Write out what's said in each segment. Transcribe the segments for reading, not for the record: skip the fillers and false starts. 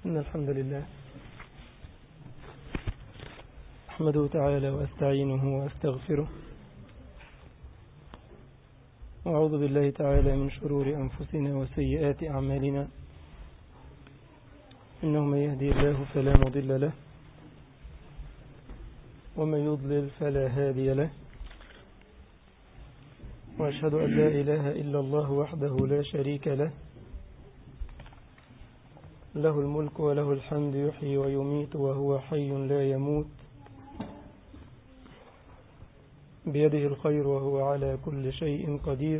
إن الحمد لله أحمده تعالى وأستعينه وأستغفره وأعوذ بالله تعالى من شرور أنفسنا وسيئات أعمالنا إنه من يهدي الله فلا مضل له ومن يضلل فلا هادي له وأشهد أن لا إله إلا الله وحده لا شريك له له الملك وله الحمد يحيي ويميت وهو حي لا يموت بيده الخير وهو على كل شيء قدير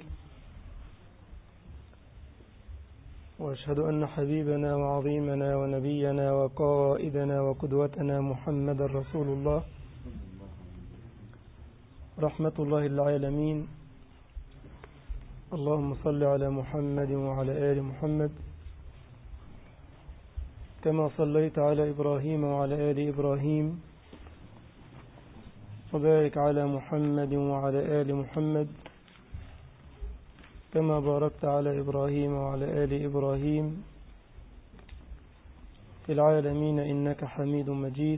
وأشهد أن حبيبنا وعظيمنا ونبينا وقائدنا وقدوتنا محمد رسول الله رحمة الله للعالمين. اللهم صل على محمد وعلى آل محمد كما صليت على إبراهيم وعلى آل إبراهيم وبارك على محمد وعلى آل محمد كما باركت على إبراهيم وعلى آل إبراهيم في العالمين إنك حميد مجيد.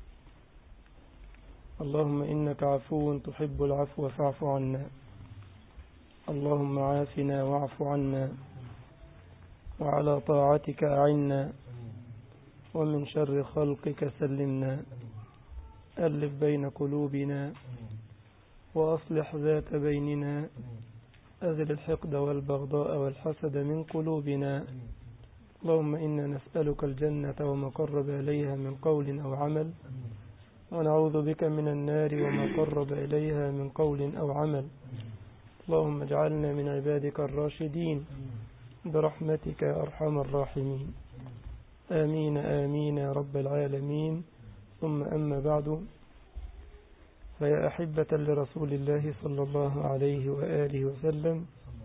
اللهم إنك عفو تحب العفو فاعف عنا. اللهم عافنا واعف عنا وعلى طاعتك أعنا ومن شر خلقك سلمنا. ألف بين قلوبنا وأصلح ذات بيننا أذل الحقد والبغضاء والحسد من قلوبنا. اللهم إنا نسألك الجنة وما قرب إليها من قول أو عمل ونعوذ بك من النار وما قرب إليها من قول أو عمل. اللهم اجعلنا من عبادك الراشدين برحمتك يا أرحم الراحمين. آمين آمين يا رب العالمين. ثم أما بعد، فيا أحبة لرسول الله صلى الله عليه وآله وسلم،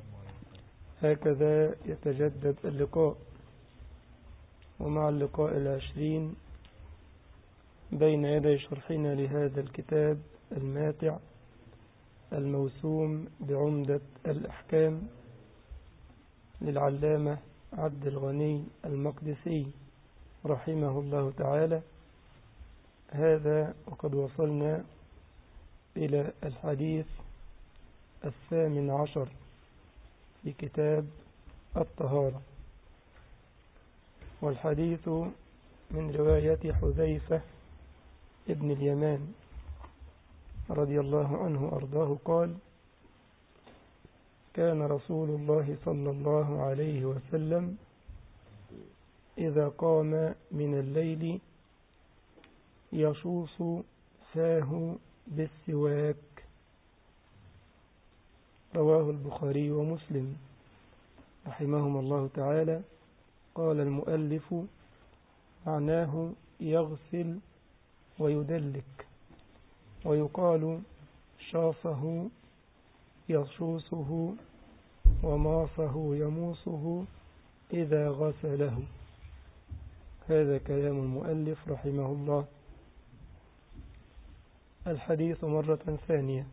هكذا يتجدد اللقاء، ومع اللقاء 20 بين يدي شرحنا لهذا الكتاب الماتع الموسوم بعمدة الأحكام للعلامة عبد الغني المقدسي رحمه الله تعالى. هذا وقد وصلنا إلى الحديث 18 في كتاب الطهارة، والحديث من رواية حذيفة ابن اليمان رضي الله عنه أرضاه قال: كان رسول الله صلى الله عليه وسلم إذا قام من الليل يشوص فاه بالسواك. رواه البخاري ومسلم رحمهما الله تعالى. قال المؤلف: معناه يغسل ويدلك، ويقال شاصه يشوصه وماصه يموصه إذا غسله. هذا كلام المؤلف رحمه الله. الحديث مرة ثانية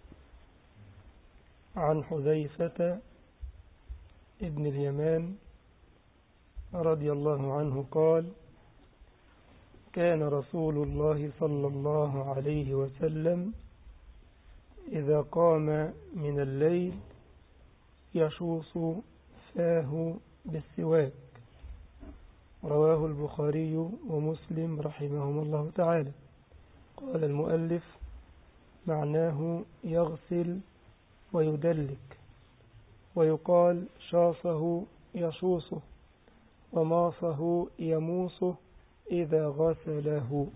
عن حذيفة ابن اليمان رضي الله عنه قال: كان رسول الله صلى الله عليه وسلم إذا قام من الليل يشوص فاه بالسواك. رواه البخاري ومسلم رحمهما الله تعالى. قال المؤلف: معناه يغسل ويدلك، ويقال شاصه يشوصه وماصه يموصه إذا غسله.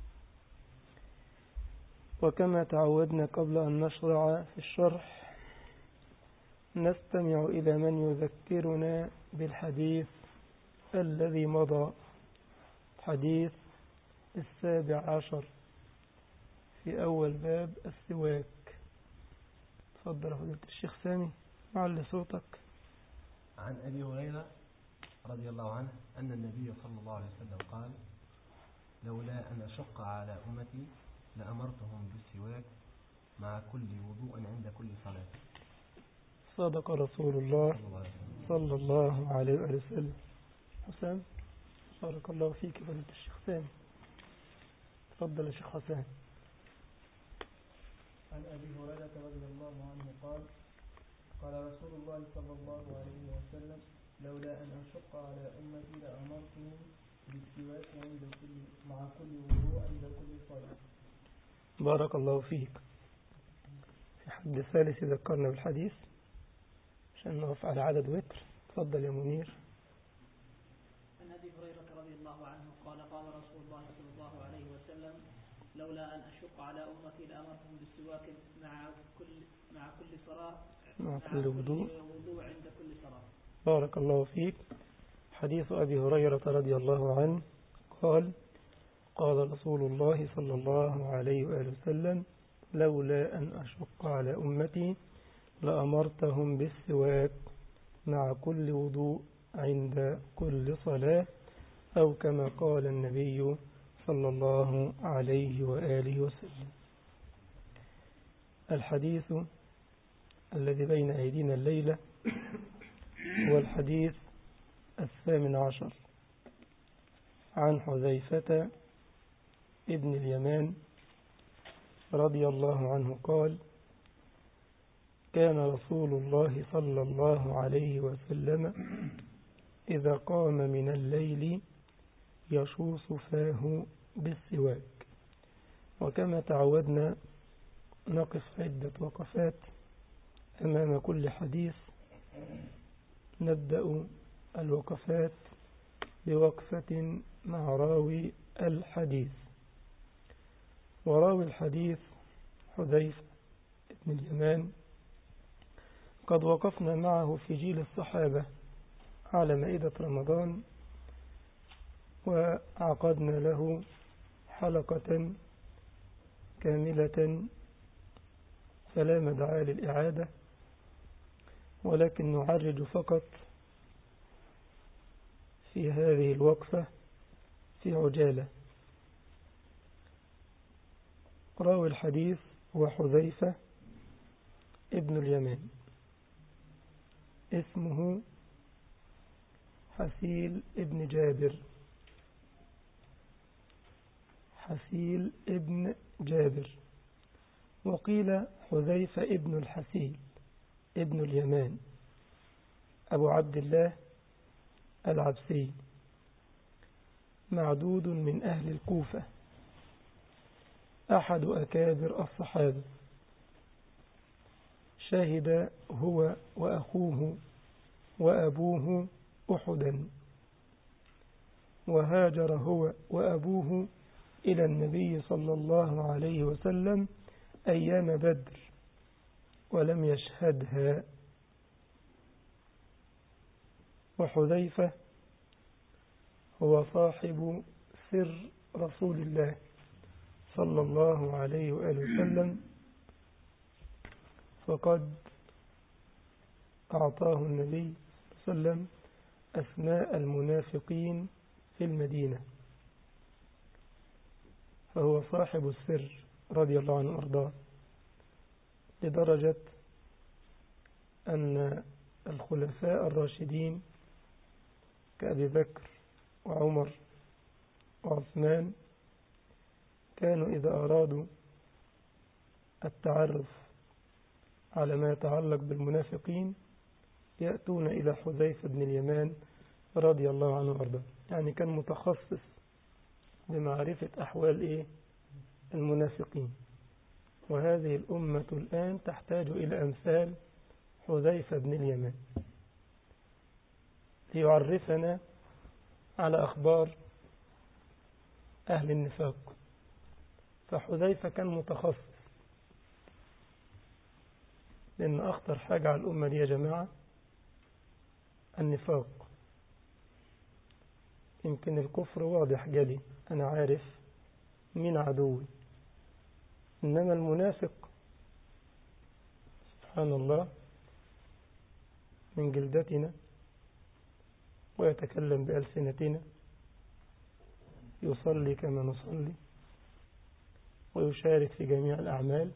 وكما تعودنا قبل أن نشرع في الشرح نستمع إلى من يذكرنا بالحديث الذي مضى، حديث 17 في أول باب السواك. تفضل فضيلة الشيخ سامي، معلي صوتك. عن أبي هريرة رضي الله عنه أن النبي صلى الله عليه وسلم قال: لولا أن أشق على أمتي لأمرتهم بالسواك مع كل وضوء عند كل صلاة. صدق رسول الله صلى الله عليه وسلم. حسام بارك الله فيك فضيلة الشيخ سامي. تفضل يا شيخ حسان. عن أبي هريرة رضي الله عنه قال قال رسول الله صلى الله عليه وسلم لولا أن أشق على أمتي لأمرتهم بالسواك مع كل وضوء عند كل صلاة. بارك الله فيك. في حد ثالث ذكرنا بالحديث عشان نقف على عدد وتر. تفضل يا منير. عن أبي هريرة رضي الله عنه قال قال رسول الله صلى الله عليه وسلم لولا أن أشق على أمتي لأمرتهم بالسواك مع كل صلاة مع كل وضوء عند كل صلاة. بارك الله فيك. حديث أبي هريرة رضي الله عنه قال قال رسول الله صلى الله عليه وآله وسلم لولا أن أشق على أمتي لأمرتهم بالسواك مع كل وضوء عند كل صلاة، أو كما قال النبي صلى الله عليه وآله وسلم. الحديث الذي بين أيدينا الليلة هو الحديث 18 عن حذيفة ابن اليمان رضي الله عنه قال كان رسول الله صلى الله عليه وسلم إذا قام من الليل يشوص فاه بالسواك. وكما تعودنا نقف عدة وقفات أمام كل حديث. نبدأ الوقفات بوقفة مع راوي الحديث. وراوي الحديث حذيفة بن اليمان قد وقفنا معه في جيل الصحابة على مائدة رمضان، وعقدنا له حلقة كاملة فلا مدعاة للإعادة، ولكن نعرج فقط في هذه الوقفة في عجالة. راوي الحديث هو حذيفة ابن اليمان، اسمه حسيل ابن جابر. حسيل ابن جابر، وقيل حذيفة ابن الحسيل ابن اليمان أبو عبد الله العبسي، معدود من أهل الكوفة، أحد أكابر الصحابة. شهد هو وأخوه وأبوه أحدا، وهاجر هو وأبوه إلى النبي صلى الله عليه وسلم أيام بدر ولم يشهدها. وحذيفة هو صاحب سر رسول الله صلى الله عليه وآله وسلم، فقد أعطاه النبي صلى الله عليه وسلم أسماء المنافقين في المدينة، فهو صاحب السر رضي الله عنه وارضاه، لدرجة أن الخلفاء الراشدين كأبي بكر وعمر وعثمان كانوا إذا أرادوا التعرف على ما يتعلق بالمنافقين يأتون إلى حذيفة بن اليمان رضي الله عنه وارضاه. يعني كان متخصص بمعرفة أحوال المنافقين. وهذه الأمة الآن تحتاج إلى أمثال حذيفة بن اليمان ليعرفنا على أخبار أهل النفاق. فحذيفة كان متخصص، لأن أخطر حاجة على الأمة دي يا جماعة النفاق. يمكن الكفر واضح جلي، أنا عارف مين عدوي، إنما المنافق سبحان الله من جلدتنا ويتكلم بألسنتنا، يصلي كما نصلي ويشارك في جميع الأعمال،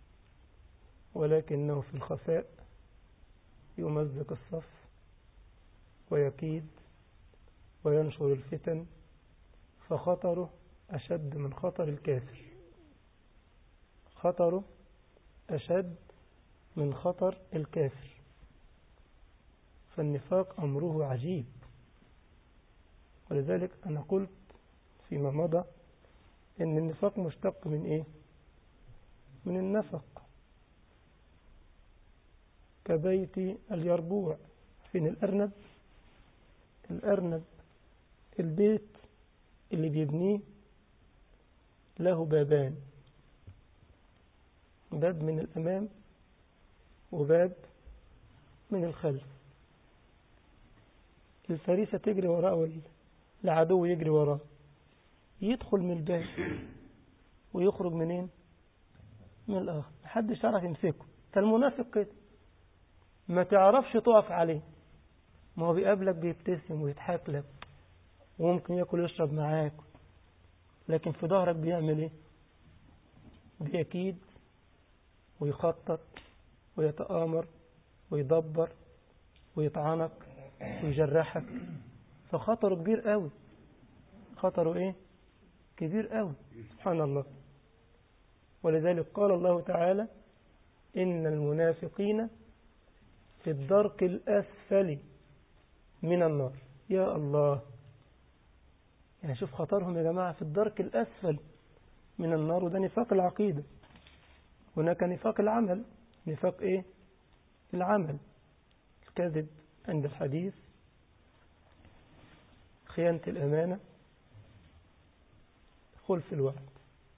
ولكنه في الخفاء يمزق الصف ويكيد وينشر الفتن فخطره أشد من خطر الكافر، خطره أشد من خطر الكافر. فالنفاق أمره عجيب، ولذلك أنا قلت فيما مضى إن النفاق مشتق من إيه؟ من النفق، كبيت اليربوع. فين الأرنب؟ الأرنب البيت اللي بيبنيه له بابان، باب من الأمام وباب من الخلف. الفريسة تجري وراء والعدو يجري وراء، يدخل من الباب ويخرج منين؟ من الآخر، محدش يعرف يمسكه. فالمنافق كده ما تعرفش تقف عليه، ما هو بيقابلك بيبتسم ويضحك لك وممكن يأكل ويشرب معاك، لكن في ظهرك بيعمل ايه؟ بيكيد ويخطط ويتآمر ويدبر ويطعنك ويجرحك. فخطره كبير قوي، خطره ايه؟ كبير قوي، سبحان الله. ولذلك قال الله تعالى إن المنافقين في الدرك الأسفل من النار. يا الله، يعني شوف خطرهم يا جماعة، في الدرك الأسفل من النار. وده نفاق العقيدة. هناك نفاق العمل. نفاق إيه؟ العمل، الكذب عند الحديث، خيانة الأمانة، خلف الوعد.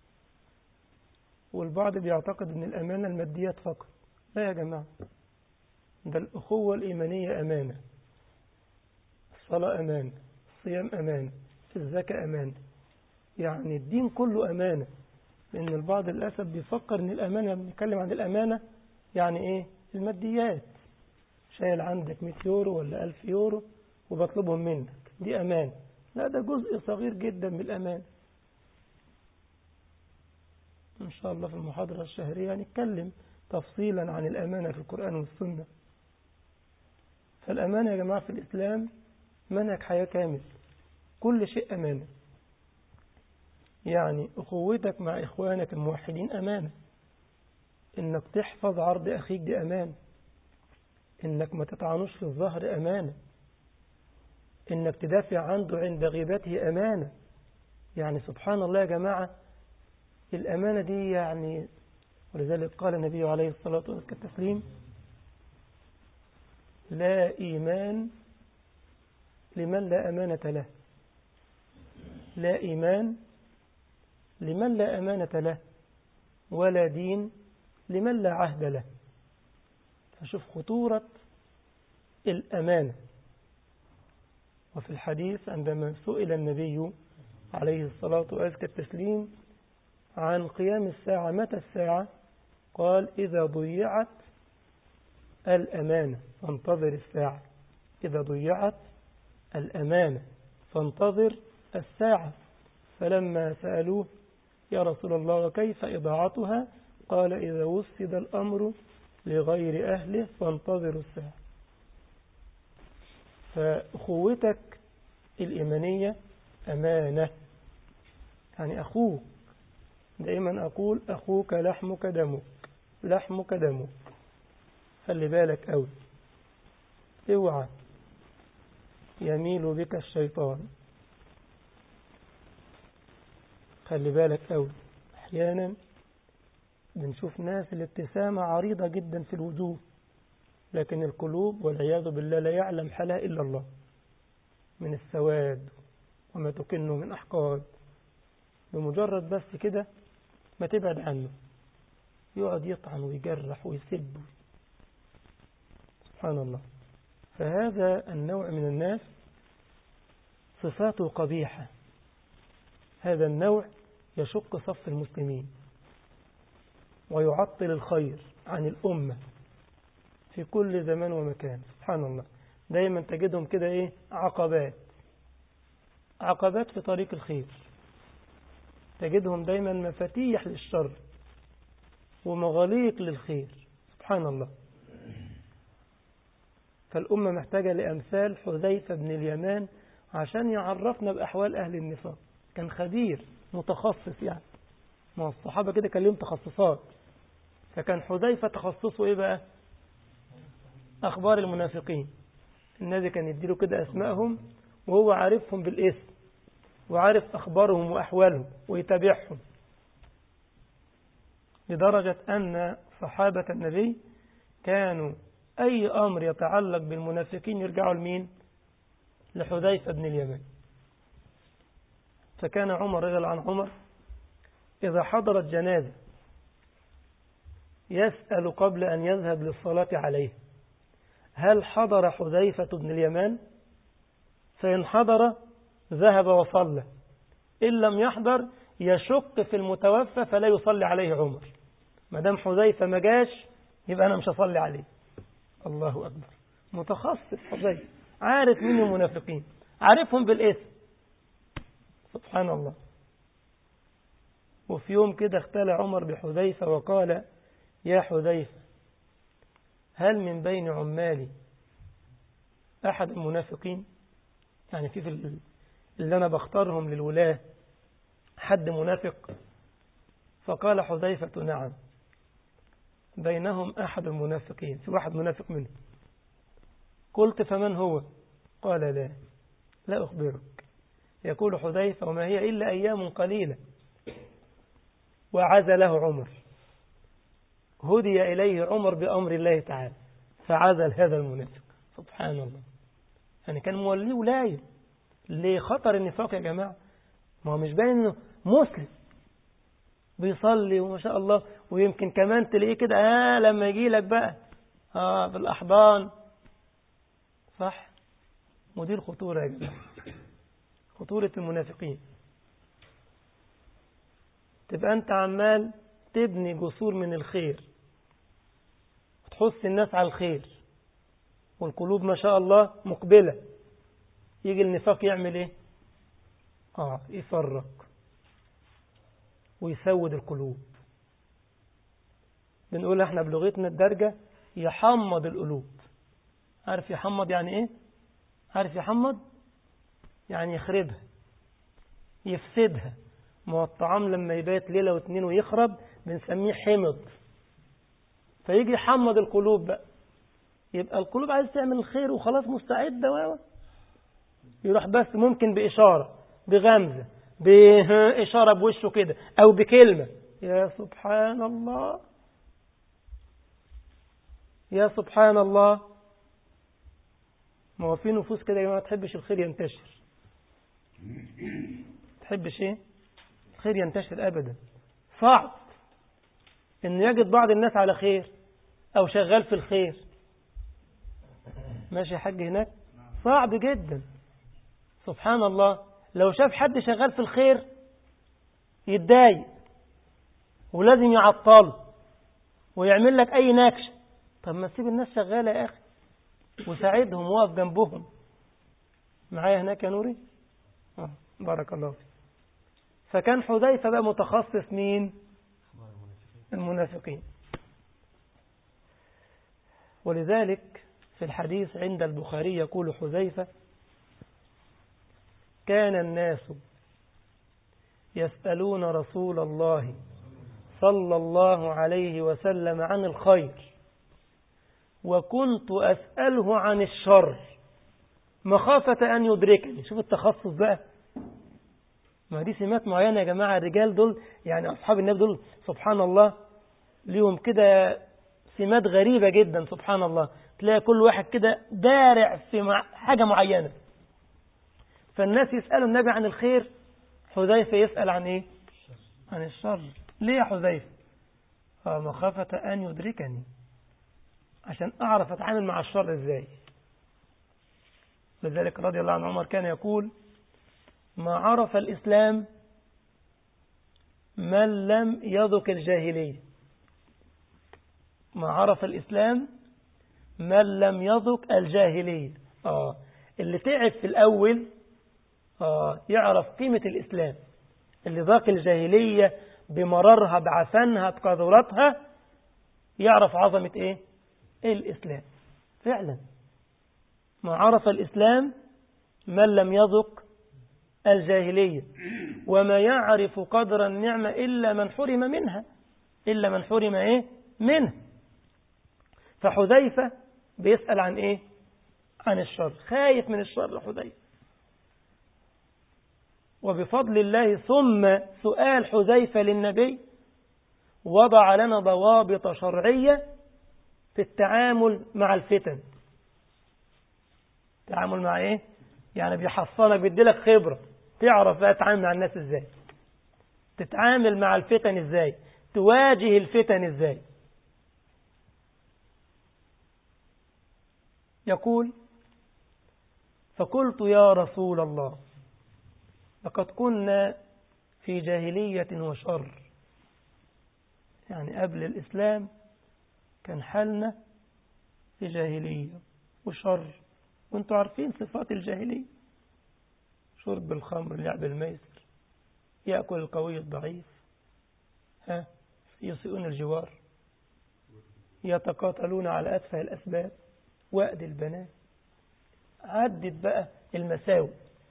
والبعض بيعتقد أن الأمانة الماديات فقط. لا يا جماعة، ده الأخوة الإيمانية أمانة، الصلاة أمانة، الصيام أمانة، الزكاة أمانة، يعني الدين كله أمانة. لأن البعض للأسف بيفكر أن الأمانة، بنتكلم عن الأمانة يعني إيه؟ الماديات، شايل عندك 100 يورو ولا 1000 يورو وبطلبهم منك، دي أمانة. لا، ده جزء صغير جدا من الأمانة. إن شاء الله في المحاضرة الشهرية نتكلم تفصيلا عن الأمانة في القرآن والسنة. فالأمانة يا جماعة في الإسلام منهج حياة كامل، كل شيء أمانة. يعني أخوتك مع إخوانك الموحدين أمانة، إنك تحفظ عرض أخيك دي أمانة، إنك ما تطعنوش في الظهر أمانة، إنك تدافع عنه عند غيبته أمانة. يعني سبحان الله يا جماعة، الأمانة دي يعني، ولذلك قال النبي عليه الصلاة والتسليم لا إيمان لمن لا أمانة له، لا إيمان لمن لا أمانة له، ولا دين لمن لا عهد له. فشوف خطورة الأمانة. وفي الحديث عندما سئل النبي عليه الصلاة والتسليم عن قيام الساعة، متى الساعة؟ قال إذا ضيعت الأمانة فانتظر الساعة، إذا ضيعت الأمانة فانتظر الساعة. فلما سألوه يا رسول الله وكيف إضاعتها؟ قال إذا وسد الأمر لغير أهله فانتظروا الساعة. فأخوتك الإيمانية أمانة، يعني أخوك، دائما أقول أخوك لحمك دمك، لحمك دمك. خلي بالك أوي، اوعى يميل بك الشيطان. خلي بالك أوي، أحيانا بنشوف ناس الابتسامة عريضة جدا في الوجوه، لكن القلوب والعياذ بالله لا يعلم حالها إلا الله، من السواد وما تكنه من أحقاد. بمجرد بس كده ما تبعد عنه يقعد يطعن ويجرح ويسب، سبحان الله. فهذا النوع من الناس صفاته قبيحة، هذا النوع يشق صف المسلمين ويعطل الخير عن الأمة في كل زمان ومكان، سبحان الله. دايما تجدهم كده إيه؟ عقبات في طريق الخير، تجدهم دايما مفاتيح للشر ومغاليق للخير، سبحان الله. فالأمة محتاجة لأمثال حذيفة بن اليمان عشان يعرفنا بأحوال أهل النفاق. كان خبير متخصص يعني، ما الصحابة كده كان لهم تخصصات. فكان حذيفة تخصصه إيه بقى؟ أخبار المنافقين. النبي كان يديله كده أسمائهم وهو عارفهم بالاسم وعارف أخبارهم وأحوالهم ويتابعهم، لدرجة أن صحابة النبي كانوا أي أمر يتعلق بالمنافقين يرجعوا لمين؟ لحذيفة بن اليمان. فكان عمر رضي الله عن عمر إذا حضرت جنازة يسأل قبل أن يذهب للصلاة عليه: هل حضر حذيفة بن اليمان؟ فإن حضر ذهب وصلى، إن لم يحضر يشق في المتوفى فلا يصلي عليه عمر. ما دام حذيفة ما جاش يبقى أنا مش هصلي عليه. الله أكبر، متخصص حذيفة، عارف مين المنافقين، عارفهم بالاسم. سبحان الله. وفي يوم كده اختلى عمر بحذيفة وقال: يا حذيفة، هل من بين عمالي أحد المنافقين؟ يعني في اللي أنا بختارهم للولاة حد منافق؟ فقال حذيفة: نعم، بينهم أحد المنافقين، في واحد منافق منهم. قلت: فمن هو؟ قال: لا أخبرك. يقول حذيفة: وما هي إلا أيام قليلة. وعزله عمر، هدي إليه عمر بأمر الله تعالى فعزل هذا المنافق. سبحان الله. يعني كان موليه ولاية لخطر النفاق يا جماعة. ما هو مش باين إنه مسلم بيصلي وما شاء الله، ويمكن كمان تلاقيه كده لما يجي لك بقى بالأحضان، صح؟ ودي الخطورة يا جماعة، خطورة المنافقين. تبقى أنت عمال تبني جسور من الخير وتحث الناس على الخير والقلوب ما شاء الله مقبلة، يجي النفاق يعمل إيه؟ يفرق ويسود القلوب. بنقول احنا بلغتنا الدارجة يحمض القلوب. عارف يحمض يعني ايه؟ عارف يحمض يعني يخربها، يفسدها. ما هو الطعام لما يبات ليلة واتنين ويخرب بنسميه حمض. فيجي يحمض القلوب بقى، يبقى القلوب عايز تعمل الخير وخلاص مستعدة، يروح بس ممكن بإشارة، بغمزة، بإشارة بوشه كده أو بكلمة. يا سبحان الله، يا سبحان الله. ما هو في نفوس كده يا جماعة ما تحبش الخير ينتشر، تحبش ايه؟ الخير ينتشر أبدا. صعب إنه يجد بعض الناس على خير أو شغال في الخير. ماشي يا حاج هناك؟ صعب جدا. سبحان الله. لو شاف حد شغال في الخير يتضايق ولازم يعطله ويعمل لك أي نكشة. طب ما تسيب الناس شغالة يا أخي وساعدهم وقف جنبهم. معايا هناك يا نوري؟ بارك الله فيك. فكان حذيفة بقى متخصص مين؟ المنافقين. ولذلك في الحديث عند البخاري يقول حذيفة: كان الناس يسألون رسول الله صلى الله عليه وسلم عن الخير وكنت أسأله عن الشر مخافة أن يدركني. شوف التخصص بقى. ما دي سمات معينة يا جماعة. الرجال دول يعني أصحاب النبي دول سبحان الله ليهم كده سمات غريبة جدا. سبحان الله. تلاقي كل واحد كده دارع في حاجة معينة. فالناس يسألوا النبي عن الخير، حذيفة يسأل عن إيه؟ عن الشر. ليه يا حذيفة؟ مخافة أن يدركني، عشان أعرف أتعامل مع الشر إزاي. لذلك رضي الله عن عمر كان يقول: ما عرف الإسلام من لم يذق الجاهلية. ما عرف الإسلام من لم يذق الجاهلية. اللي تعب في الأول يعرف قيمة الإسلام. اللي ذاق الجاهلية بمررها بعفنها بقذورتها يعرف عظمة إيه الإسلام فعلا. ما عرف الإسلام من لم يذق الجاهلية، وما يعرف قدر النعمة إلا من حرم منها، إلا من حرم إيه؟ منه. فحذيفة بيسأل عن إيه؟ عن الشر، خايف من الشر حذيفة. وبفضل الله ثم سؤال حذيفة للنبي وضع لنا ضوابط شرعية في التعامل مع الفتن. التعامل مع إيه؟ يعني بيحصلك، بيديلك خبرة تعرف بقى تتعامل مع الناس إزاي، تتعامل مع الفتن إزاي، تواجه الفتن إزاي. يقول: فقلت يا رسول الله لقد كنا في جاهلية وشر. يعني قبل الإسلام كان حالنا في جاهلية وشر، وانتم عارفين صفات الجاهلية: شرب الخمر، لعب الميسر، يأكل القوي الضعيف، يسيئون الجوار، يتقاتلون على أتفه الأسباب، وأد البنات. عدت بقى المساوئ،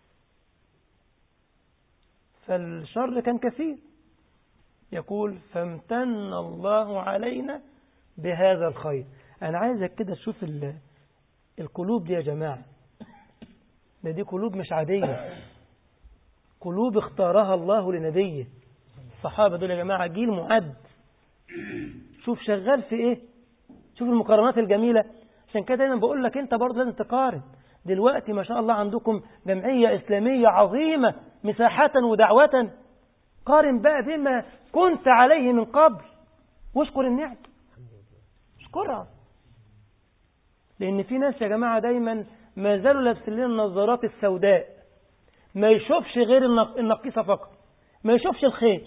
فالشر كان كثير. يقول: فامتن الله علينا بهذا الخير. أنا عايزك كده تشوف القلوب دي يا جماعة، دي قلوب مش عادية، قلوب اختارها الله لنبيه. الصحابة دول يا جماعة جيل معد. شوف شغال في ايه، شوف المقارنات الجميلة. عشان كده دايما بقول لك انت برضه لازم تقارن. دلوقتي ما شاء الله عندكم جمعية إسلامية عظيمة مساحة ودعوة، قارن بقى بما كنت عليه من قبل واشكر النعم، اشكرها. لأن في ناس يا جماعة دايما ما زالوا لابسين لنا النظارات السوداء، ما يشوفش غير النقيصة فقط، ما يشوفش الخير.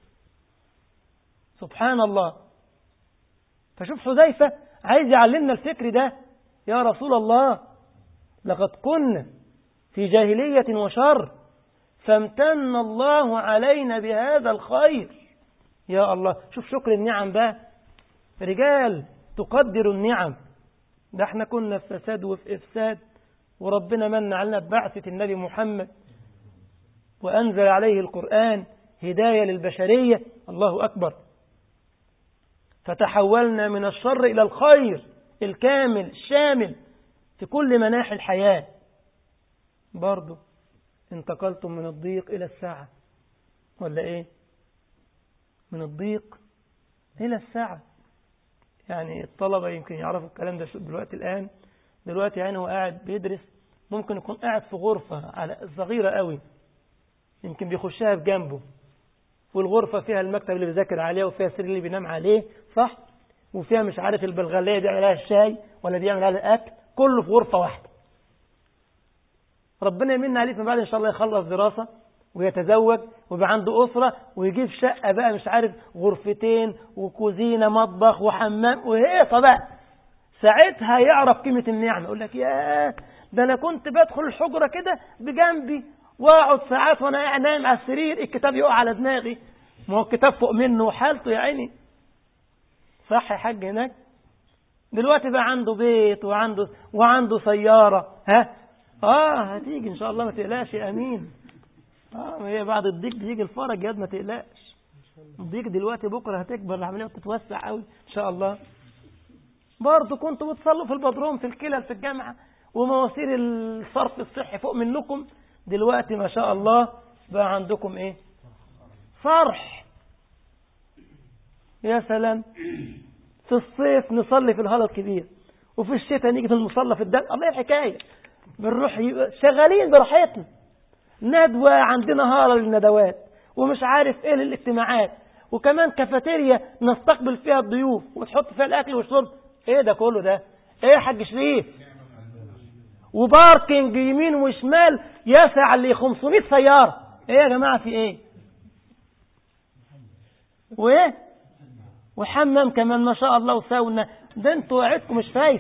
سبحان الله. فشوف حذيفة عايز يعلمنا الفكر ده: يا رسول الله لقد كنا في جاهلية وشر فامتن الله علينا بهذا الخير. يا الله، شوف شكر النعم بقى. رجال تقدر النعم، ده احنا كنا في فساد وفي إفساد، وربنا من علينا ببعثة النبي محمد وأنزل عليه القرآن هداية للبشرية. الله أكبر. فتحولنا من الشر إلى الخير الكامل الشامل في كل مناحي الحياة. برضو انتقلتم من الضيق إلى السعة، ولا إيه؟ من الضيق إلى السعة. يعني الطلبة يمكن يعرفوا الكلام ده دلوقتي. الآن دلوقتي يعني هو قاعد بيدرس، ممكن يكون قاعد في غرفة على صغيرة قوي، يمكن بيخشها بجنبه، والغرفة فيها المكتب اللي بيذاكر عليه، وفيها السرير اللي بينام عليه، صح؟ وفيها مش عارف البلغلية بيعمل لها الشاي ولا بيعمل لها الأكل، كله في غرفة واحدة. ربنا يمن عليه من بعد إن شاء الله يخلص دراسة ويتزوج ويبقى عنده أسرة ويجيب شقة بقى مش عارف غرفتين وكوزينة مطبخ وحمام وهيصة بقى. ساعتها يعرف قيمة النعمة، يقول لك: ياه، ده أنا كنت بدخل الحجرة كده بجنبي واقعد ساعات وانا نايم على السرير الكتاب يقع على دماغي، ما هو الكتاب فوق منه وحالته يا عيني. صح يا حاج هناك؟ دلوقتي بقى عنده بيت وعنده سيارة. هتيجي ان شاء الله، ما تقلقش يا امين. هي بعد الضيق بيجي الفرج يا ما تقلقش. الضيق دلوقتي بكره هتكبر العمليه وتتوسع قوي ان شاء الله. برضه كنتوا بتصلوا في البدروم في الكلل في الجامعه ومواسير الصرف الصحي فوق منكم، دلوقتي ما شاء الله بقى عندكم ايه؟ صرح. يا سلام. في الصيف نصلي في الهلا الكبير، وفي الشتاء نيجي في المصلى في الدم. الله الحكايه، بنروح شغالين براحتنا، ندوة عندنا هارة للندوات، ومش عارف ايه للاجتماعات، وكمان كافيتيريا نستقبل فيها الضيوف وتحط فيها الاكل والشرب. ايه ده كله ده؟ ايه يا حاج شريف؟ وباركينج يمين وشمال يسع لي 500 سيارة. ايه يا جماعة في ايه؟ وايه؟ وحمام كمان ما شاء الله وساونا. ده انتوا قاعدكم مش فايف.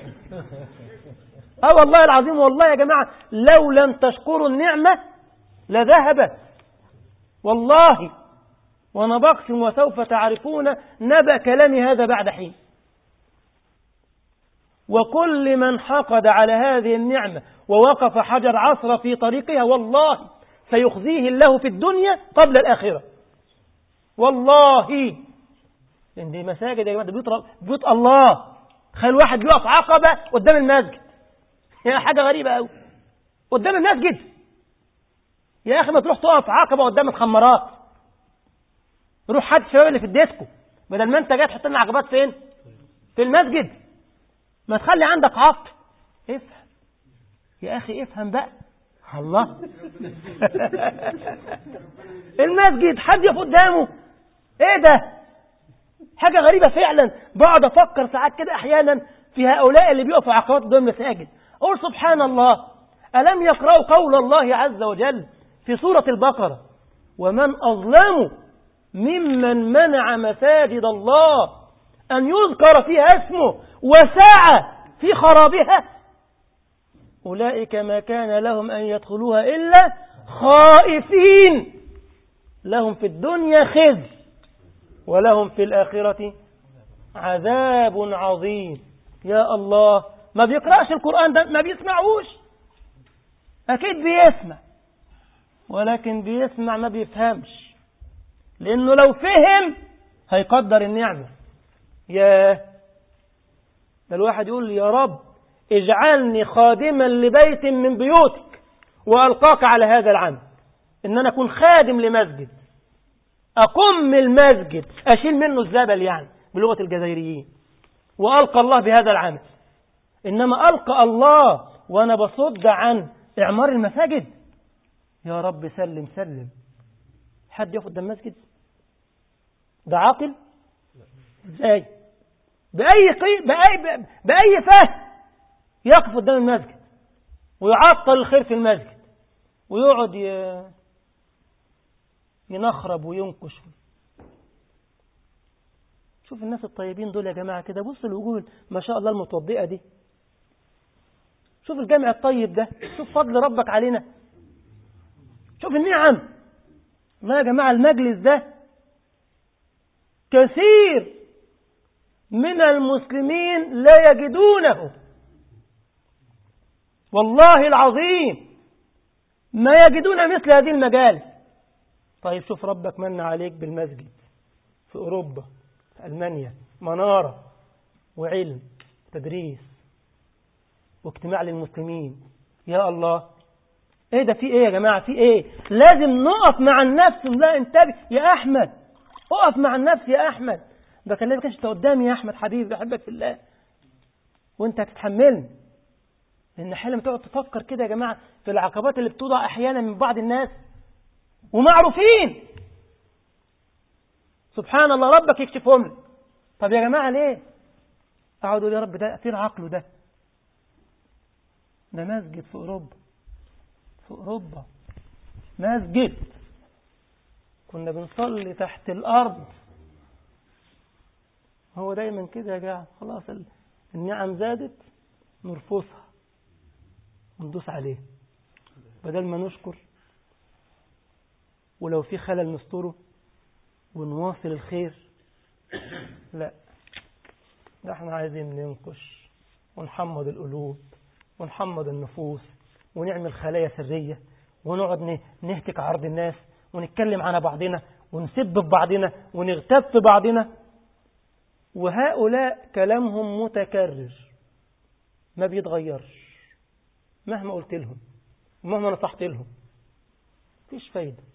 والله العظيم، والله يا جماعة لو لم تشكروا النعمة لذهبت والله. وانا بقسم وسوف تعرفون نبأ كلامي هذا بعد حين. وكل من حقد على هذه النعمة ووقف حجر عصر في طريقها والله سيخزيه الله في الدنيا قبل الآخرة. والله. لأن دي مساجد يا جماعة، بيوت الله. تخيل واحد بيقف عقبة قدام المسجد، يا حاجة غريبة أوي، قدام المسجد. يا أخي ما تروح تقف عقبة قدام الخمارات، روح حد الشباب اللي في الديسكو، بدل ما أنت جاي تحط لنا عقبات فين؟ في المسجد. ما تخلي عندك عقل. افهم يا أخي، افهم بقى. الله. المسجد حد يقف قدامه؟ ايه ده؟ حاجة غريبة فعلا. بقعد افكر ساعات كده احيانا في هؤلاء اللي بيقفوا عقبات قدام المساجد، اقول سبحان الله، ألم يقرأوا قول الله عز وجل في سورة البقرة: ومن أظلم ممن منع مساجد الله أن يذكر فيها اسمه وسعى في خرابها أولئك ما كان لهم أن يدخلوها إلا خائفين لهم في الدنيا خزي ولهم في الآخرة عذاب عظيم. يا الله، ما بيقرأش القرآن ده، ما بيسمعوش. أكيد بيسمع، ولكن بيسمع ما بيفهمش، لأنه لو فهم هيقدر النعمة. ده الواحد يقول يا رب اجعلني خادما لبيت من بيوتك وألقاك على هذا العمل، إن أنا أكون خادم لمسجد، أقم المسجد، أشيل منه الزبل يعني بلغة الجزائريين، وألقى الله بهذا العمل. إنما ألقى الله وأنا بصد عن إعمار المساجد. يا رب سلم سلم. حد يقف قدام المسجد؟ ده عاقل؟ ازاي؟ بأي فهم يقف قدام المسجد ويعطل الخير في المسجد ويقعد ينخرب وينكش. شوف الناس الطيبين دول يا جماعة كده، بص الوجوه ما شاء الله المتوضئة دي، شوف الجامع الطيب ده، شوف فضل ربك علينا، شوف النعم. ما يا جماعة المجلس ده كثير من المسلمين لا يجدونه، والله العظيم ما يجدون مثل هذه المجالس. طيب شوف ربك من عليك بالمسجد في أوروبا، في ألمانيا، منارة وعلم تدريس واجتماع للمسلمين. يا الله، ايه ده؟ في ايه يا جماعة؟ في ايه؟ لازم نقف مع النفس. لا انتبه يا احمد، اقف مع النفس يا احمد. بكلمك انت قدامي يا احمد حبيبي، بحبك في الله، وانت هتتحملني. لان حالما تقعد تفكر كده يا جماعة في العقبات اللي بتوضع احيانا من بعض الناس ومعروفين، سبحان الله ربك يكشفهم لي. طب يا جماعة ليه اقعدوا يا رب ده أثير عقله؟ ده مسجد في أوروبا، في أوروبا مسجد كنا بنصلي تحت الأرض. هو دايما كده يا جماعة، خلاص النعم زادت نرفضها وندوس عليه بدل ما نشكر، ولو في خلل نستره ونواصل الخير. لا، ده احنا عايزين ننقش ونحمض القلوب ونحمض النفوس ونعمل خلايا سرية ونقعد نهتك عرض الناس ونتكلم على بعضنا ونسب في بعضنا ونغتاب في بعضنا. وهؤلاء كلامهم متكرر ما بيتغيرش مهما قلت لهم ومهما نصحت لهم، مفيش فايدة.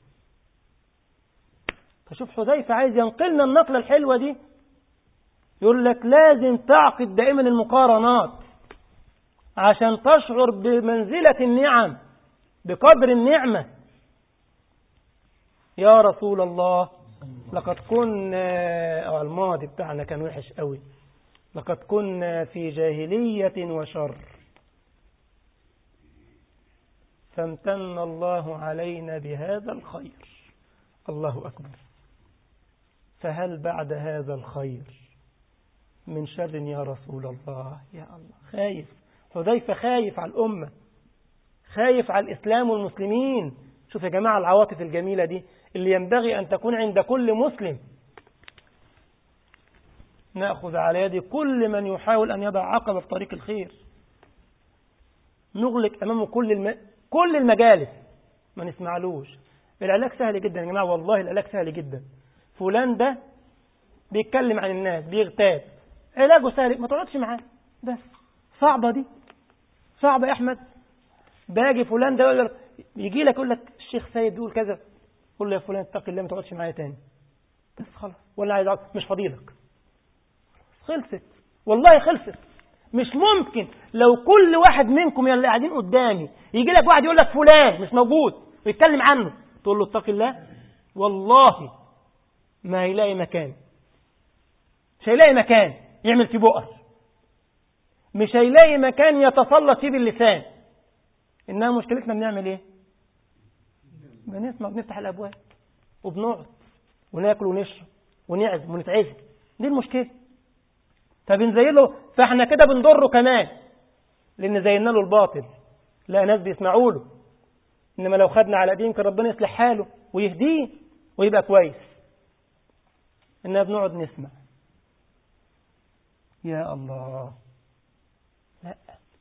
فشوف حذيفة عايز ينقلنا النقلة الحلوة دي، يقول لك لازم تعقد دائما المقارنات عشان تشعر بمنزلة النعم بقدر النعمة. يا رسول الله لقد كنا، الماضي بتاعنا كان وحش قوي، لقد كنا في جاهلية وشر فامتن الله علينا بهذا الخير. الله أكبر. فهل بعد هذا الخير من شر يا رسول الله؟ يا الله، خايف حذيفة، خايف على الأمة، خايف على الإسلام والمسلمين. شوف يا جماعة العواطف الجميلة دي اللي ينبغي أن تكون عند كل مسلم. نأخذ على يد كل من يحاول أن يضع عقبة في طريق الخير، نغلق أمامه كل المجالس، ما نسمعلوش. العلاج سهل جدا يا جماعة، والله العلاج سهل جدا. فلان ده بيتكلم عن الناس، بيغتاب، علاجه سهل، ما تقعدش معاه. بس صعبة دي، صعبة يا أحمد. باجي فلان ده يجي لك يقول لك الشيخ سيد بيقول كذا، قول له يا فلان اتق الله ما تقعدش معايا تاني، بس خلاص، ولا عايز أقعد، مش فضيلك، خلصت، والله خلصت. مش ممكن لو كل واحد منكم اللي قاعدين قدامي يجي لك واحد يقول لك فلان مش موجود ويتكلم عنه، تقول له اتق الله، والله ما هيلاقي مكان، مش هيلاقي مكان يعمل فيه بؤر، مش هيلاقي مكان يتسلط فيه باللسان. إنها مشكلتنا بنعمل إيه؟ بنسمع، بنفتح الأبواب وبنقعد وناكل ونشرب ونعزم ونتعزم، دي المشكلة. فبنزين له، فاحنا كده بنضره كمان، لأن زينا له الباطل، لا ناس بيسمعوا له. إنما لو خدنا على دين كان ربنا يصلح حاله ويهديه ويبقى كويس. إننا بنقعد نسمع، يا الله، لا،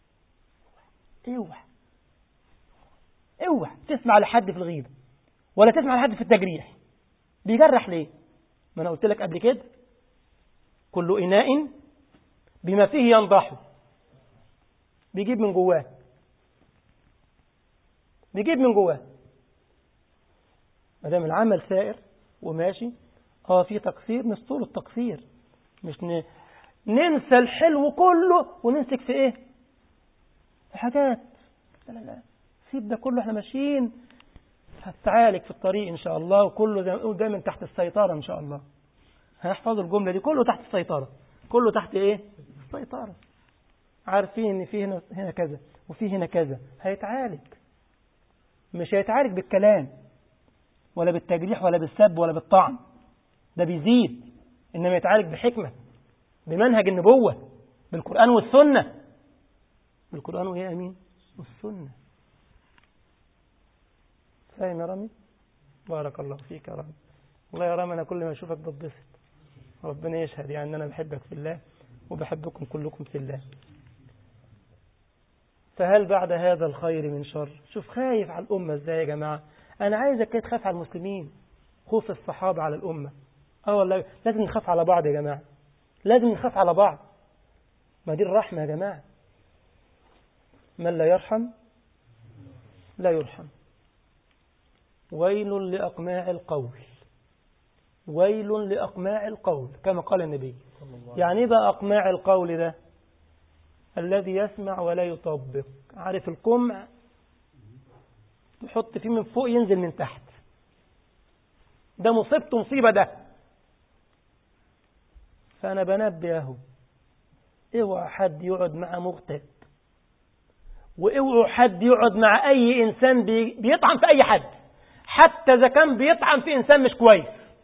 اوعى تسمع لحد في الغيبة ولا تسمع لحد في التجريح. بيجرح ليه؟ ما أنا قلت لك قبل كده، كل إناء بما فيه ينضحه، بيجيب من جواه، بيجيب من جواه. ما دام العمل سائر وماشي، في تقصير نستور التقصير، مش ننسى الحلو كله ونمسك في ايه؟ في حاجات، لا سيب ده كله، احنا ماشيين هتعالج في الطريق ان شاء الله، وكله زي ما نقول دايما تحت السيطرة ان شاء الله. هنحفظ الجملة دي، كله تحت السيطرة، كله تحت ايه؟ السيطرة. عارفين ان في هنا كذا وفي هنا كذا، هيتعالج. مش هيتعالج بالكلام ولا بالتجريح ولا بالسب ولا بالطعن، ده بيزيد. إنما يتعالج بحكمة، بمنهج النبوة، بالقرآن والسنة، بالقرآن وإيه أمين والسنة. فاهم يا رامي؟ بارك الله فيك يا رامي. والله يا رامي أنا كل ما أشوفك بتبسط، ربنا يشهد يعني أنا بحبك في الله وبحبكم كلكم في الله. فهل بعد هذا الخير من شر؟ شوف خايف على الأمة إزاي يا جماعة. أنا عايزك تخاف على المسلمين، خوف الصحابة على الأمة. والله لازم نخاف على بعض يا جماعة، لازم نخاف على بعض. ما دي الرحمة يا جماعة. من لا يرحم لا يرحم. ويل لأقماع القول، ويل لأقماع القول كما قال النبي. يعني بقى أقماع القول ده؟ الذي يسمع ولا يطبق. عارف القمع؟ تحط فيه من فوق ينزل من تحت، ده مصيبته مصيبة ده. فأنا بنبهه، اوعى حد يقعد مع مغتاب، واوعى حد يقعد مع أي إنسان بيطعن في أي حد، حتى إذا كان بيطعن في إنسان مش كويس.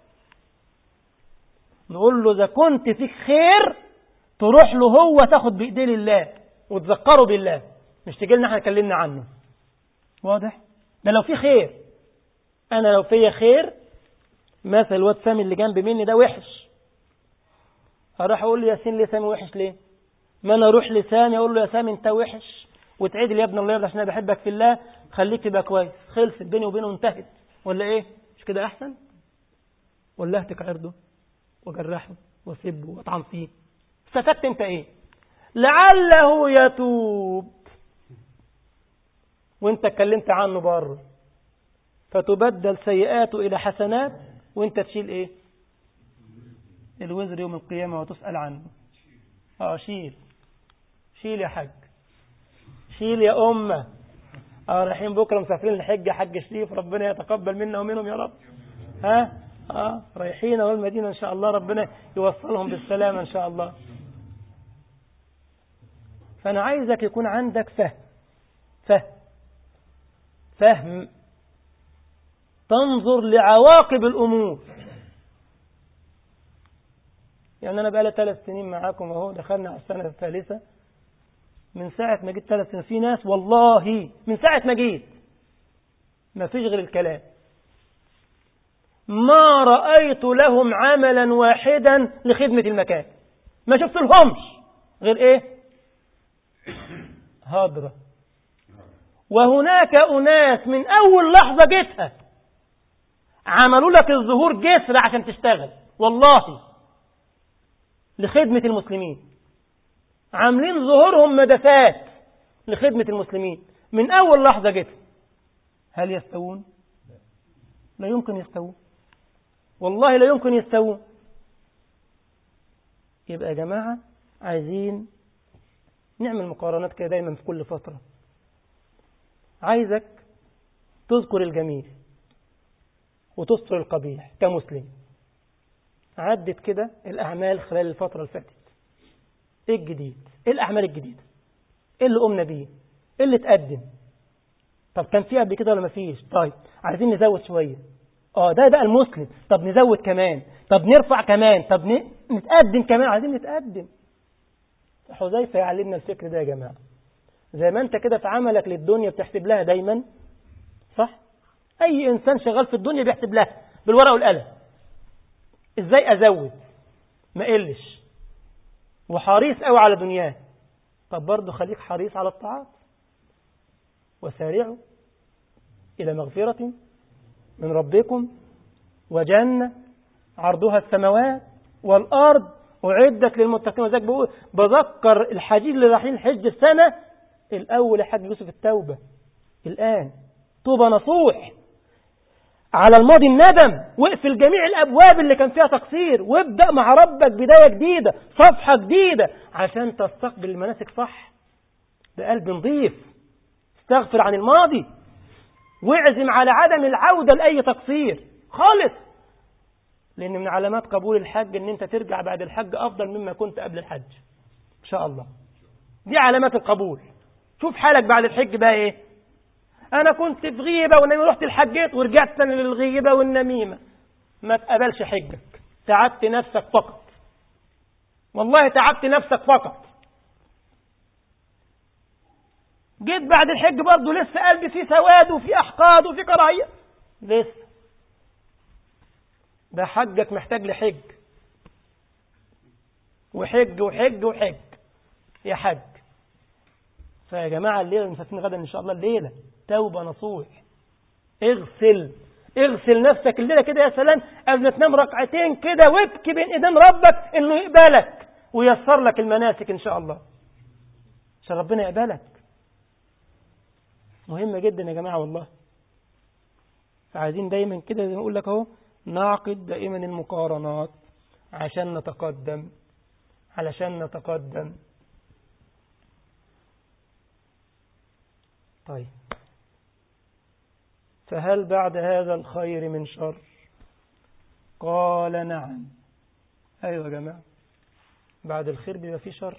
نقول له إذا كنت فيك خير تروح له هو، تاخد بإيديه لله وتذكره بالله، مش تجي لنا احنا نكلمنا عنه. واضح؟ ده لو في خير. أنا لو فيا خير، مثل الواد سامي اللي جنب مني ده وحش، أروح أقول له يا سين ليه سامي وحش ليه؟ ما أنا أروح لسامي أقول له يا سامي أنت وحش، وتعيد لي يا ابن الله عشان أنا بحبك في الله، خليك تبقى كويس، خلصت بيني وبينه انتهت. ولا إيه؟ مش كده أحسن؟ ولا أهتك عرضه وجرحه وسبه وأطعن فيه؟ استفدت أنت إيه؟ لعله يتوب، وأنت اتكلمت عنه بره، فتبدل سيئاته إلى حسنات، وأنت تشيل إيه؟ الوزر يوم القيامة وتسأل عنه. شيل يا حاج، شيل يا أمة. رايحين بكرة مسافرين الحج، حج شريف، ربنا يتقبل منا ومنهم يا رب. رايحين والمدينة إن شاء الله، ربنا يوصلهم بالسلامة إن شاء الله. فأنا عايزك يكون عندك فهم، تنظر لعواقب الأمور. يعني أنا بقى لي 3 سنين معاكم أهو، دخلنا على السنة الثالثة من ساعة ما جيت. 3 سنين في ناس والله من ساعة ما جيت ما فيش غير الكلام، ما رأيت لهم عملا واحدا لخدمة المكان. ما شفت لهمش غير إيه؟ هدرة. وهناك أناس من أول لحظة جيتها عملوا لك الظهور جسر عشان تشتغل، والله لخدمة المسلمين، عاملين ظهورهم مدفات لخدمة المسلمين من أول لحظة جيتها. هل يستوون؟ لا يمكن يستوون، والله لا يمكن يستوون. يبقى يا جماعة عايزين نعمل مقارنات كده دايما في كل فترة. عايزك تذكر الجميل وتستر القبيح كمسلم. عدت كده الأعمال خلال الفترة اللي فاتت. إيه الجديد؟ إيه الأعمال الجديدة؟ إيه اللي قمنا بيه؟ إيه اللي تقدم؟ طب كان في قبل كده ولا مفيش؟ طيب عايزين نزود شوية. ده بقى المسلم. طب نزود كمان، طب نرفع كمان، طب نتقدم كمان. عايزين نتقدم. حذيفة يعلمنا الفكر ده يا جماعة. زي ما انت كده في عملك للدنيا بتحسب لها دايما، صح؟ اي انسان شغال في الدنيا بيحسب لها بالورقة والقلم، ازاي ازود ما قلش، وحريص قوي على دنياه. طب برضه خليك حريص على الطاعات. وسارعوا الى مغفرة من ربكم وجنة عرضها السماوات والارض اعدت للمتقين. وذلك بذكر الحجيج اللي رايحين الحج السنة الاول يا حاج يوسف التوبة الان، توبة نصوح على الماضي الندم، واقفل جميع الأبواب اللي كان فيها تقصير، وابدأ مع ربك بداية جديدة، صفحة جديدة عشان تستقبل المناسك صح بقلب نظيف. استغفر عن الماضي واعزم على عدم العودة لأي تقصير خالص، لأن من علامات قبول الحج أن أنت ترجع بعد الحج أفضل مما كنت قبل الحج إن شاء الله. دي علامات القبول. شوف حالك بعد الحج بقى إيه. أنا كنت في غيبة والنميمة، رحت الحجيت ورجعت تاني للغيبة والنميمة، ما تقبلش حجك. تعبت نفسك فقط، والله تعبت نفسك فقط. جيت بعد الحج برضه لسه قلبي فيه سواد وفيه أحقاد وفيه كراهية لسه. ده حجك محتاج لحج وحج وحج وحج يا حج. فيا جماعة الليلة المسافين غدا إن شاء الله الليلة توبة نصوح. اغسل نفسك الليلة كده يا سلام، قبل ما تنام ركعتين كده وابكي بين ايدين ربك انه يقبلك ويسر لك المناسك ان شاء الله، عشان ربنا يقبلك. مهمة جدا يا جماعة والله. فعايزين دايما كده زي ما اقول لك اهو، نعقد دائما المقارنات عشان نتقدم، علشان نتقدم. طيب، فهل بعد هذا الخير من شر؟ قال نعم. أيوة يا جماعة، بعد الخير بيبقى فيه شر.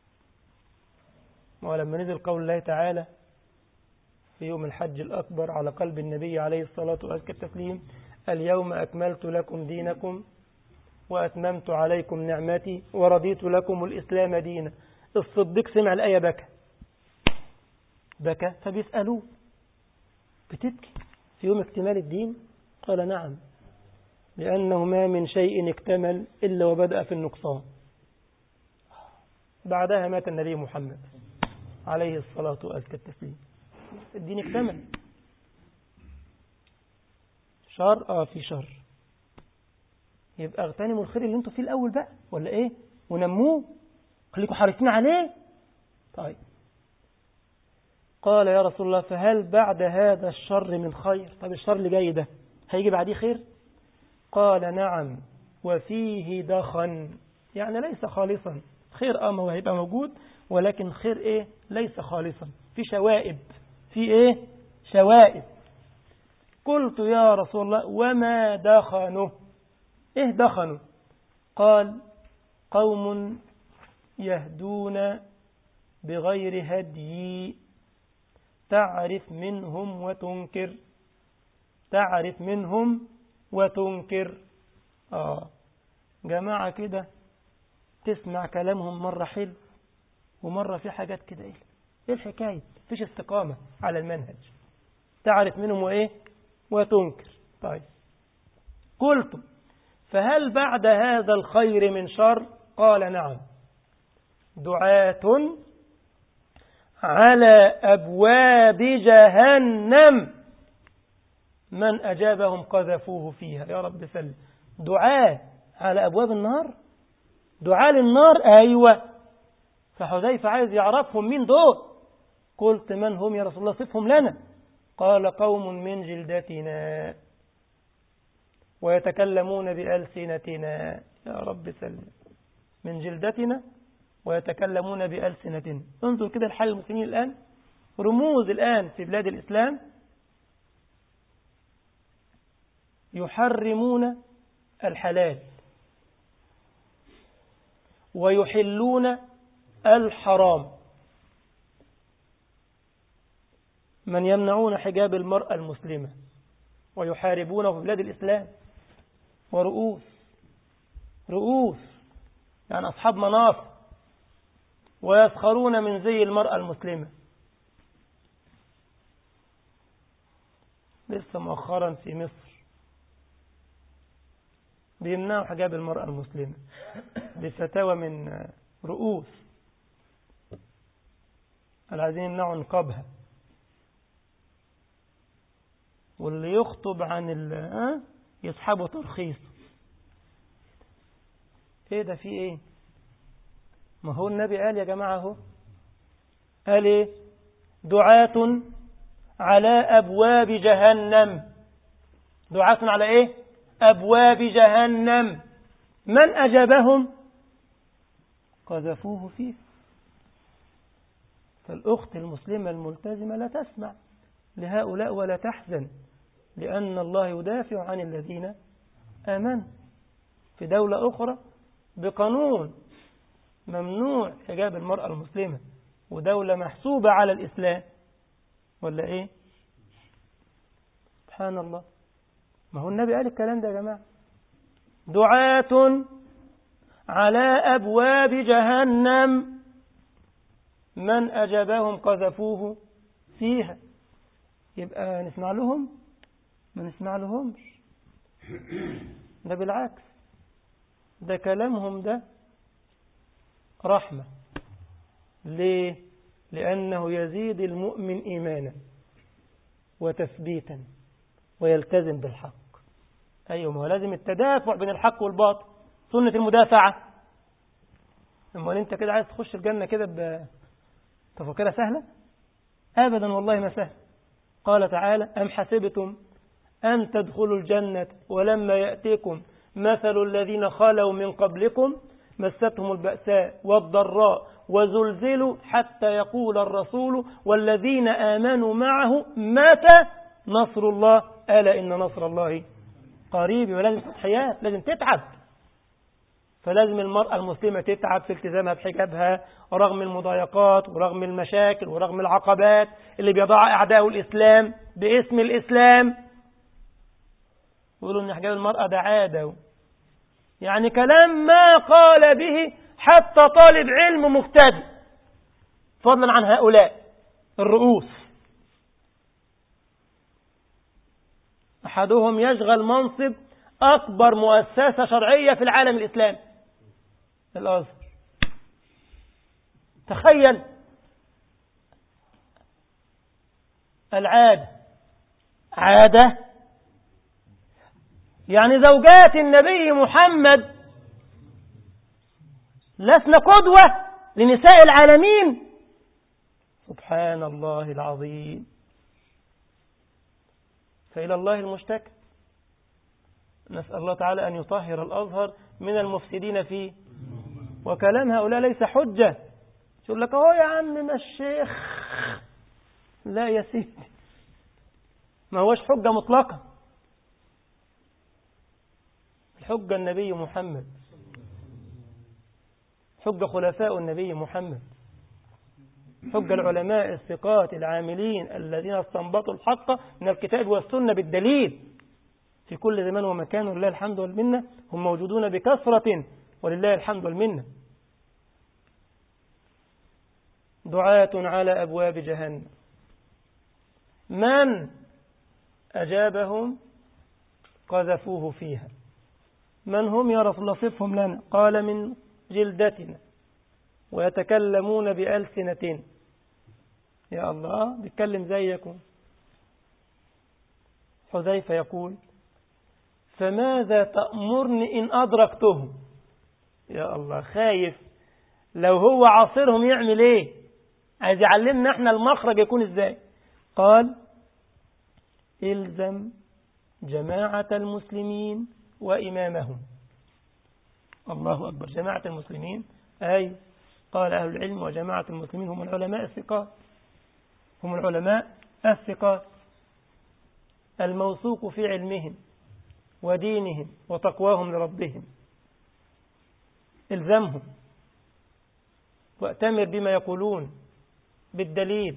ولما نزل قول الله تعالى في يوم الحج الأكبر على قلب النبي عليه الصلاة والتسليم: اليوم أكملت لكم دينكم وأتممت عليكم نعمتي ورضيت لكم الإسلام دينا. الصديق سمع الآية بكى فبيسألوه: بتبكي في يوم اكتمال الدين؟ قال نعم، لأنه ما من شيء اكتمل إلا وبدأ في النقصان. بعدها مات النبي محمد عليه الصلاة والتسليم. الدين اكتمل. شر في شر، يبقى اغتنموا الخير اللي انتوا فيه الأول بقى، ولا ايه؟ ونموه، خليكم حريصين عليه. طيب، قال يا رسول الله: فهل بعد هذا الشر من خير؟ طب الشر اللي جاي ده هيجي بعديه خير؟ قال نعم، وفيه دخن، يعني ليس خالصا. خير ما هو هيبقى موجود، ولكن خير ايه؟ ليس خالصا، في شوائب. في ايه؟ شوائب. قلت يا رسول الله: وما دخنه؟ ايه دخنه؟ قال: قوم يهدون بغير هدي، تعرف منهم وتنكر. تعرف منهم وتنكر. جماعة كده تسمع كلامهم مرة حلو ومرة في حاجات كده ايه الحكاية؟ فيش استقامة على المنهج. تعرف منهم وايه؟ وتنكر. طيب، قلت: فهل بعد هذا الخير من شر؟ قال نعم، دعاة على أبواب جهنم من أجابهم قذفوه فيها. يا رب سلم. دعاة على أبواب النار، دعاة للنار. أيوة. فحذيفة عايز يعرفهم مين دول. قلت من هم يا رسول الله؟ صفهم لنا. قال قوم من جلدتنا ويتكلمون بألسنتنا. يا رب سلم. من جلدتنا ويتكلمون بألسنتنا. انظر كده الحال المسلمين الآن، رموز الآن في بلاد الإسلام يحرمون الحلال ويحلون الحرام. من يمنعون حجاب المرأة المسلمة ويحاربونه في بلاد الإسلام، ورؤوس يعني أصحاب مناصب، ويسخرون من زي المرأة المسلمة. لسه مؤخرا في مصر بيمنعوا حجاب المرأة المسلمة بفتاوى من رؤوس العايزين يمنعوا نقابها، واللي يخطب عن يسحبوا ترخيص. ايه ده؟ في ايه؟ ما هو النبي قال يا جماعة، هو قال ايه؟ دعاة على أبواب جهنم. دعاة على ايه؟ أبواب جهنم من أجابهم قذفوه فيه. فالأخت المسلمة الملتزمة لا تسمع لهؤلاء ولا تحزن، لأن الله يدافع عن الذين آمنوا. في دولة أخرى بقانون ممنوع حجاب المرأة المسلمة، ودولة محسوبة على الإسلام، ولا إيه؟ سبحان الله. ما هو النبي قال الكلام ده يا جماعة. دعاة على أبواب جهنم من أجابهم قذفوه فيها. يبقى نسمع لهم؟ ما نسمع لهمش. ده بالعكس، ده كلامهم ده رحمة. ليه؟ لأنه يزيد المؤمن إيمانا وتثبيتا ويلتزم بالحق. أيوة، ما هو لازم التدافع بين الحق والباطل، سنة المدافعة. أما أنت كده عايز تخش الجنة كده تفكرها سهلة؟ أبدا والله ما سهل. قال تعالى: أم حسبتم أن تدخلوا الجنة ولما يأتيكم مثل الذين خلوا من قبلكم مستهم البأساء والضراء وزلزلوا حتى يقول الرسول والذين آمنوا معه متى نصر الله ألا إن نصر الله قريب. ولازم تضحيات، لازم تتعب. فلازم المرأة المسلمة تتعب في التزامها بحجابها رغم المضايقات ورغم المشاكل ورغم العقبات اللي بيضعها أعداء الإسلام باسم الإسلام. يقولوا إن حجاب المرأة ده عادة، يعني كلام ما قال به حتى طالب علم مبتدئ، فضلا عن هؤلاء الرؤوس. أحدهم يشغل منصب أكبر مؤسسة شرعية في العالم الإسلامي، الأزهر. تخيل العادة، عادة يعني زوجات النبي محمد لسنا قدوة لنساء العالمين. سبحان الله العظيم. فإلى الله المشتكى. نسأل الله تعالى أن يطهر الأزهر من المفسدين فيه. وكلام هؤلاء ليس حجة. يقول لك أهو يا عم ما الشيخ. لا يا سيدي، ما هوش حجة مطلقة. الحجة النبي محمد، حجة خلفاء النبي محمد، حجة العلماء الثقات العاملين الذين استنبطوا الحق من الكتاب والسنة بالدليل في كل زمان ومكان. ولله الحمد والمنة، هم موجودون بكثرة ولله الحمد والمنة. دعاة على أبواب جهنم من أجابهم قذفوه فيها. من هم يا رسول الله؟ صفهم لنا. قال من جلدتنا ويتكلمون بألسنة. يا الله، بيتكلم زيكم. حذيفة يقول: فماذا تأمرني إن أدركتهم؟ يا الله، خايف لو هو عاصرهم يعمل إيه؟ عايز يعلمنا إحنا المخرج يكون إزاي. قال: إلزم جماعة المسلمين وإمامهم. الله أكبر. جماعة المسلمين أي قال أهل العلم وجماعة المسلمين هم العلماء الثقات، هم العلماء الثقات الموثوق في علمهم ودينهم وتقواهم لربهم. الزمهم وأتمر بما يقولون بالدليل.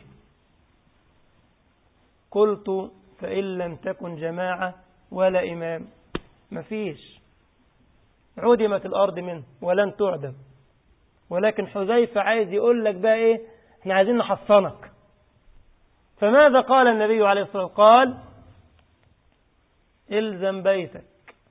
قلت: فإن لم تكن جماعة ولا إمام، مفيش، عدمت الأرض منه ولن تعدم. ولكن حذيفة عايز يقول لك بقى إيه؟ احنا عايزين نحصنك. فماذا قال النبي عليه الصلاة والسلام؟ قال: إلزم بيتك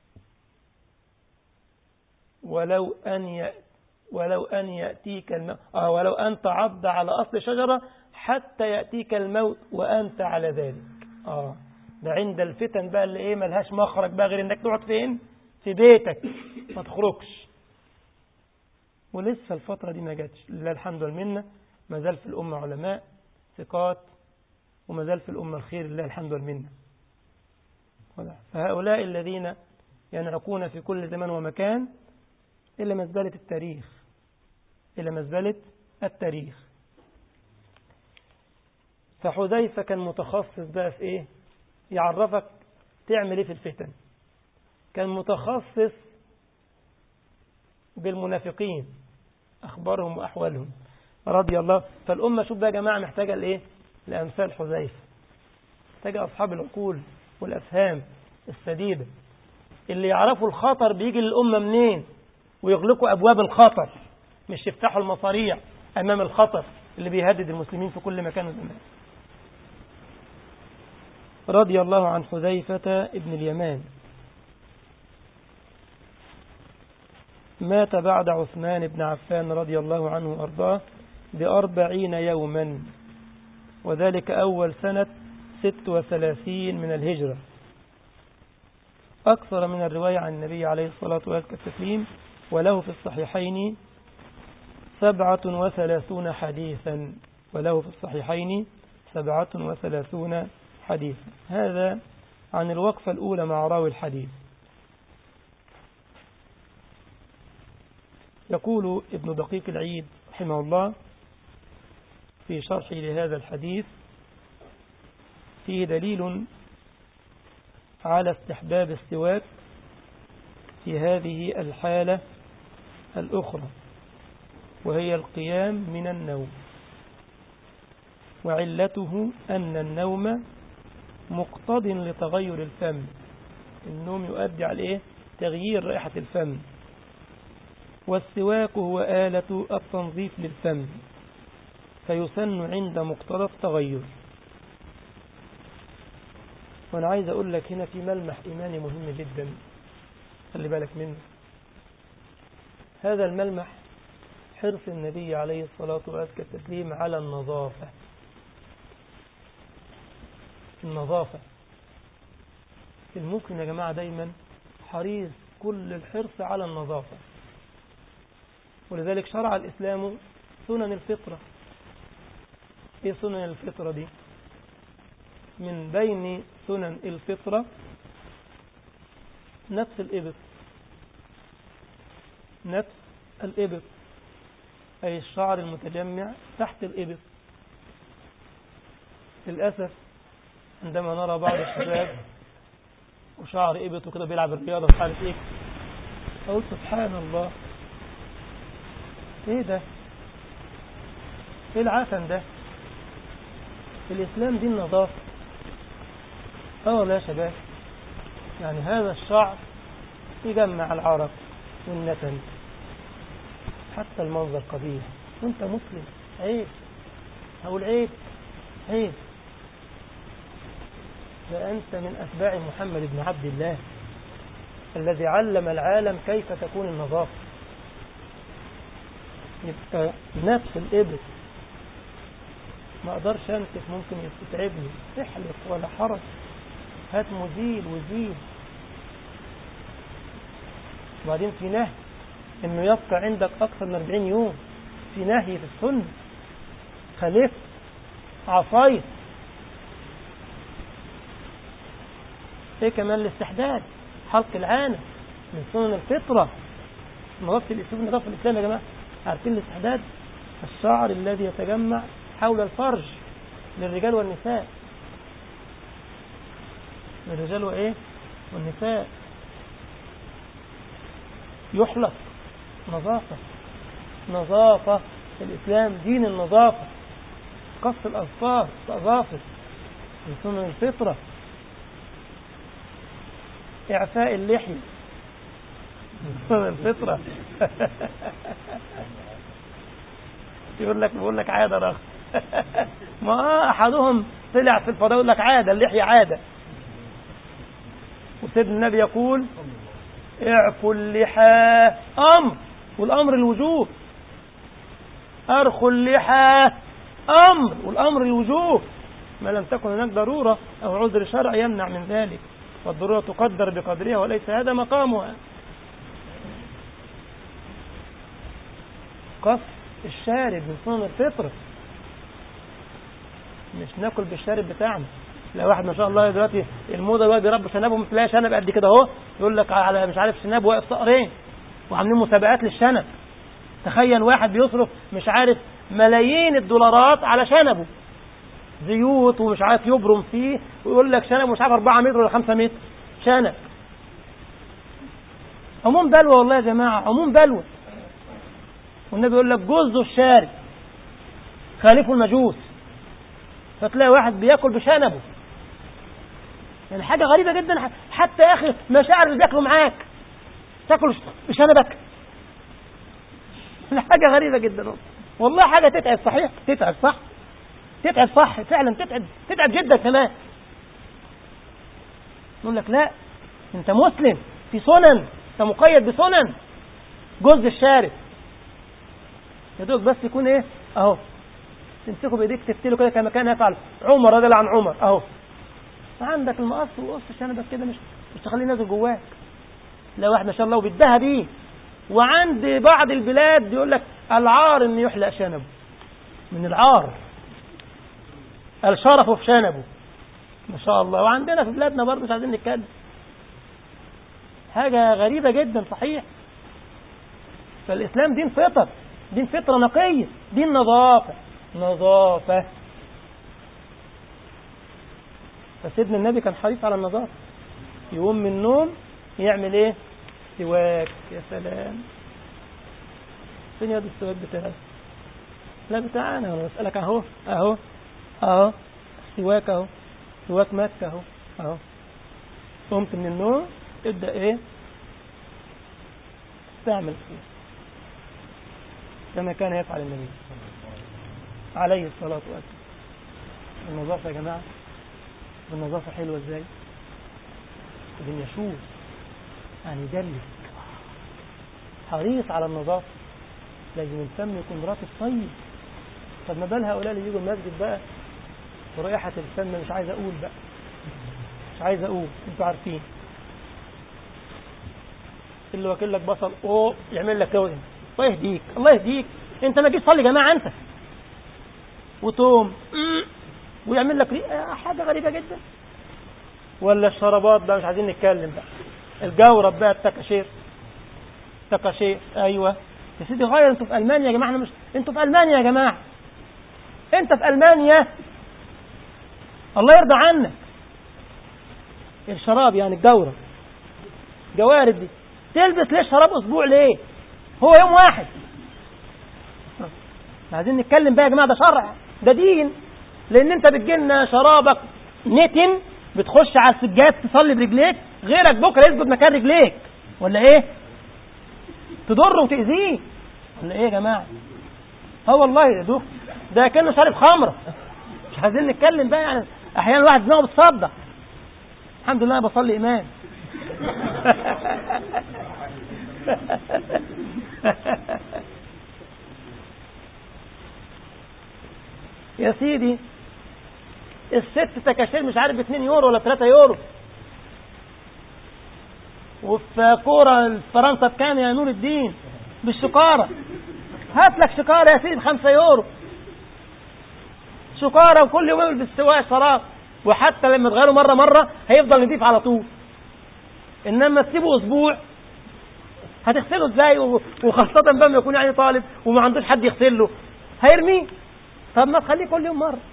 ولو أن يأتيك الموت، ولو أن تعض على أصل شجرة حتى يأتيك الموت وأنت على ذلك. ده عند الفتن بقى اللي إيه ملهاش مخرج بقى غير إنك تقعد فين؟ في بيتك ما تخرجش. ولسه الفترة دي ما جاتش، لله الحمد والمنة. ما زال في الأمة علماء ثقات، وما زال في الأمة الخير، لله الحمد والمنة. فهؤلاء الذين ينعقون في كل زمان ومكان إلى مزبلة التاريخ، إلى مزبلة التاريخ. فحذيفة كان متخصص بقى في إيه؟ يعرفك تعمل إيه في الفتن. كان متخصص بالمنافقين، أخبارهم وأحوالهم رضي الله. فالأمة شوف بقى يا جماعة محتاجة لإيه؟ لأمثال حذيفة، محتاجة أصحاب العقول والأفهام السديدة اللي يعرفوا الخطر بيجي للأمة منين ويغلقوا أبواب الخطر، مش يفتحوا المصاريع أمام الخطر اللي بيهدد المسلمين في كل مكان وزمان. رضي الله عن حذيفة ابن اليمان. مات بعد عثمان بن عفان رضي الله عنه وأرضاه ب40 يوما، وذلك أول سنة 36 من الهجرة. أكثر من الرواية عن النبي عليه الصلاة والتسليم، وله في الصحيحين 37 حديثا، وله في الصحيحين 37 حديثا. هذا عن الوقفة الأولى مع راوي الحديث. يقول ابن دقيق العيد رحمه الله في شرحه لهذا الحديث: فيه دليل على استحباب السواك في هذه الحالة الأخرى، وهي القيام من النوم، وعلته أن النوم مقتض لتغير الفم. النوم يؤدي على إيه؟ تغيير رائحة الفم. والسواك هو آلة التنظيف للفم، فيسن عند مقتضى التغير. وأنا عايز أقول لك هنا في ملمح إيماني مهم جدا، خلي بالك منه. هذا الملمح حرص النبي عليه الصلاة والتسليم على النظافة. النظافة المسلم يا جماعة دايما حريص كل الحرص على النظافة، ولذلك شرع الإسلام سنن الفطرة. إيه سنن الفطرة دي؟ من بين سنن الفطرة نفس الإبط، نفس الإبط أي الشعر المتجمع تحت الإبط. للأسف عندما نرى بعض الشباب وشعر إبط وكده بيلعب الرياضة مش عارف إيه، أقول سبحان الله، إيه ده؟ إيه العفن ده؟ الإسلام دي النظافة. والله يا شباب، يعني هذا الشعر يجمع العرق والنتن، حتى المنظر قبيح، وانت مسلم، عيب. هقول عيب، عيب. فأنت من أتباع محمد بن عبد الله الذي علم العالم كيف تكون النظافة. يبقى نفس الإبل ما أقدرش أمسك، ممكن يتعبني، احلق ولا حرج، هات مزيل وزيل. وبعدين في نهي إنه يبقى عندك أكثر من 40 يوم، في نهي في السنة، خالفت عصيت. ايه كمان؟ الاستحداد، حلق العانة من سنن الفطرة، نظافة الإسلام يا جماعة. عارفين الاستحداد؟ الشعر الذي يتجمع حول الفرج للرجال والنساء، للرجال وإيه والنساء، يحلق. نظافة، نظافة. الإسلام دين النظافة. قص الأظفار، الأظافر من سنن الفطرة. إعفاء اللحية من سنن الفطرة. بيقول لك عادة رخص. ما أحدهم طلع في الفضاء يقول لك عادة، اللحية عادة. وسيدنا النبي يقول اعفوا اللحى أمر، والأمر الوجوب. أرخوا اللحى أمر، والأمر الوجوب، ما لم تكن هناك ضرورة أو عذر شرعي يمنع من ذلك، والضرورة تقدر بقدرها وليس هذا مقامها. قص الشارب من سنن الفطرة، مش ناكل بالشارب بتاعنا. لا واحد ما شاء الله دلوقتي الموضة دلوقتي بيربوا شنبهم، تلاقي شنب قد كده اهو، يقول لك على مش عارف شنب واقف صقرين، وعاملين مسابقات للشنب. تخيل واحد بيصرف مش عارف ملايين الدولارات على شنبه، زيوت ومش عارف يبرم فيه، ويقول لك شنب مش عارف 4 متر ولا 5 متر شنب. عموم بلوى والله يا جماعة، عموم بلوى. والنبي يقول لك جزوا الشارب، خالفوا المجوس. فتلاقي واحد بياكل بشنبه، يعني حاجة غريبة جدا. حتى يا أخي مشاعر اللي بياكلوا معاك تاكل بشنبك، حاجة غريبة جدا والله. حاجة تتعب، صحيح تتعب، صح تتعب، صح فعلا تتعب جدا كمان. يقول لك لا، انت مسلم في سنن، انت مقيد بسنن. جزء الشارب يا دوب بس يكون ايه اهو، تمسكه بايديك تفتله كده كما كان يفعل عمر رضي الله عن عمر اهو. عندك المقص وقص شنبك كده، مش تخليه نازل جواك. لا واحد ما شاء الله وبيدها بيه. وعند بعض البلاد بيقول لك العار ان يحلق شنبه، من العار الشرف في شنبه ما شاء الله. وعندنا في بلادنا برضه مش عايزين نتكلم، حاجة غريبة جدا صحيح. فالإسلام دين فطر، دين فطرة نقية، دين نظافة، نظافة. فسيدنا النبي كان حريص على النظافة. يقوم من النوم يعمل ايه؟ سواك. يا سلام، فين يد السواك بتاعك؟ لا بتاعنا، انا بسألك اهو اهو اهو سواك اهو، سواك مكة اهو اهو. قمت من النوم ابدأ ايه؟ استعمل فيه كما كان يفعل النبي عليه الصلاة والسلام. النظافة يا جماعة، النظافة حلوة ازاي؟ ابن يشوف يعني يدلك، حريص على النظافة. لازم الفم يكون راتب طيب. طب ما بال هؤلاء اللي يجوا المسجد بقى ورائحة الفم، مش عايز اقول بقى، مش عايز اقول، انتوا عارفين اللي واكل لك بصل اوه يعمل لك كده. الله يهديك، الله يهديك، انت ما جيت تصلي جماعة انت، وتوم ويعمل لك حاجة غريبة جدا. ولا الشرابات بقى مش عايزين نتكلم بقى، الجورب بقى، التكاشير، تكاشير. ايوه يا سيدي غير، انتوا في المانيا يا جماعه، احنا مش، انتوا في المانيا يا جماعه، انت في المانيا الله يرضى عنك. الشراب يعني الجورب، جوارب دي تلبس ليه شراب اسبوع ليه؟ هو يوم واحد. عايزين نتكلم بقى يا جماعه، ده شرع، ده دين. لان انت بتجيلنا شرابك نتن، بتخش على السجاد تصلي برجليك، غيرك بكره يسجد مكان رجليك، ولا ايه؟ تضره وتأذيه، ولا ايه يا جماعه؟ اه والله يا دوك، ده كأنه شارب خمره. مش عايزين نتكلم بقى، يعني احيانا واحد دماغه بتصدع. الحمد لله انا بصلي امام. يا سيدي الست تكاشير مش عارف 2 يورو ولا 3 يورو، وفي كورة فرنسا بكام يا نور الدين بالشكارة؟ هات لك شكارة يا سيدي ب5 يورو شكارة، وكل يوم بالسواق شراب، وحتى لما تغيره مرة هيفضل نضيف على طول. إنما تسيبه أسبوع هتغسله ازاي؟ وخاصة بقى ما يكون يعني طالب وما عندوش حد يغسله هيرميه. طب ما تخليه كل يوم مرة.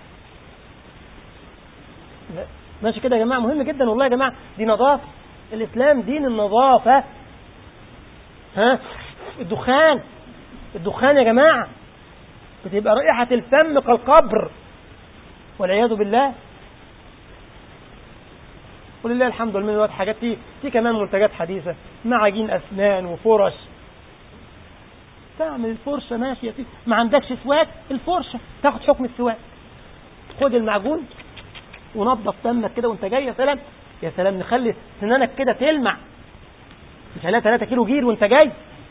ماشي كده يا جماعة، مهم جدا والله يا جماعة، دي نظافة. الإسلام دين النظافة. ها الدخان يا جماعة بتبقى رائحة الفم كالقبر والعياذ بالله. ولله الحمد لله دلوقتي حاجات في كمان منتجات حديثة، معاجين أسنان وفرش. تعمل الفرشة ماشي يا سيدي، ما عندكش سواك الفرشة تاخد حكم السواك، خد المعجون ونظف فمك كده وانت جاي. يا سلام يا سلام، نخلي سنانك كده تلمع، مش عليها 3 كيلو جير وانت جاي.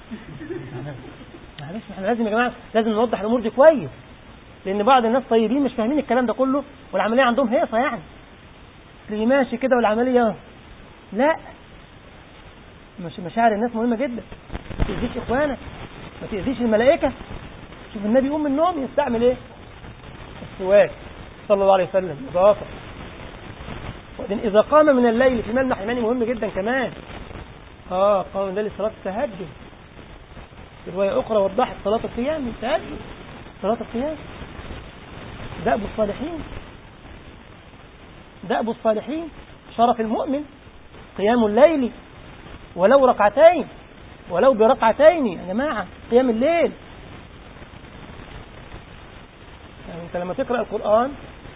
معلش احنا لازم يا جماعة لازم نوضح الأمور دي كويس، لأن بعض الناس طيبين مش فاهمين الكلام ده كله، والعملية عندهم هيصة يعني اللي ماشي كده والعملية لا. مش مشاعر الناس مهمة جدا، ما تأذيش إخوانك، ما تأذيش الملائكة. شوف النبي يقوم من النوم يستعمل ايه؟ السواك صلى الله عليه وسلم، إضافة. وإذن إذا قام من الليل في ملمح إيماني مهم جدا كمان. قام من الليل صلاة التهجد. في رواية أخرى وضحت صلاة القيام، التهجد صلاة القيام. دأب الصالحين شرف المؤمن قيام الليل، ولو ركعتين، ولو بركعتين يا جماعة. قيام الليل يعني أنت لما تقرأ القرآن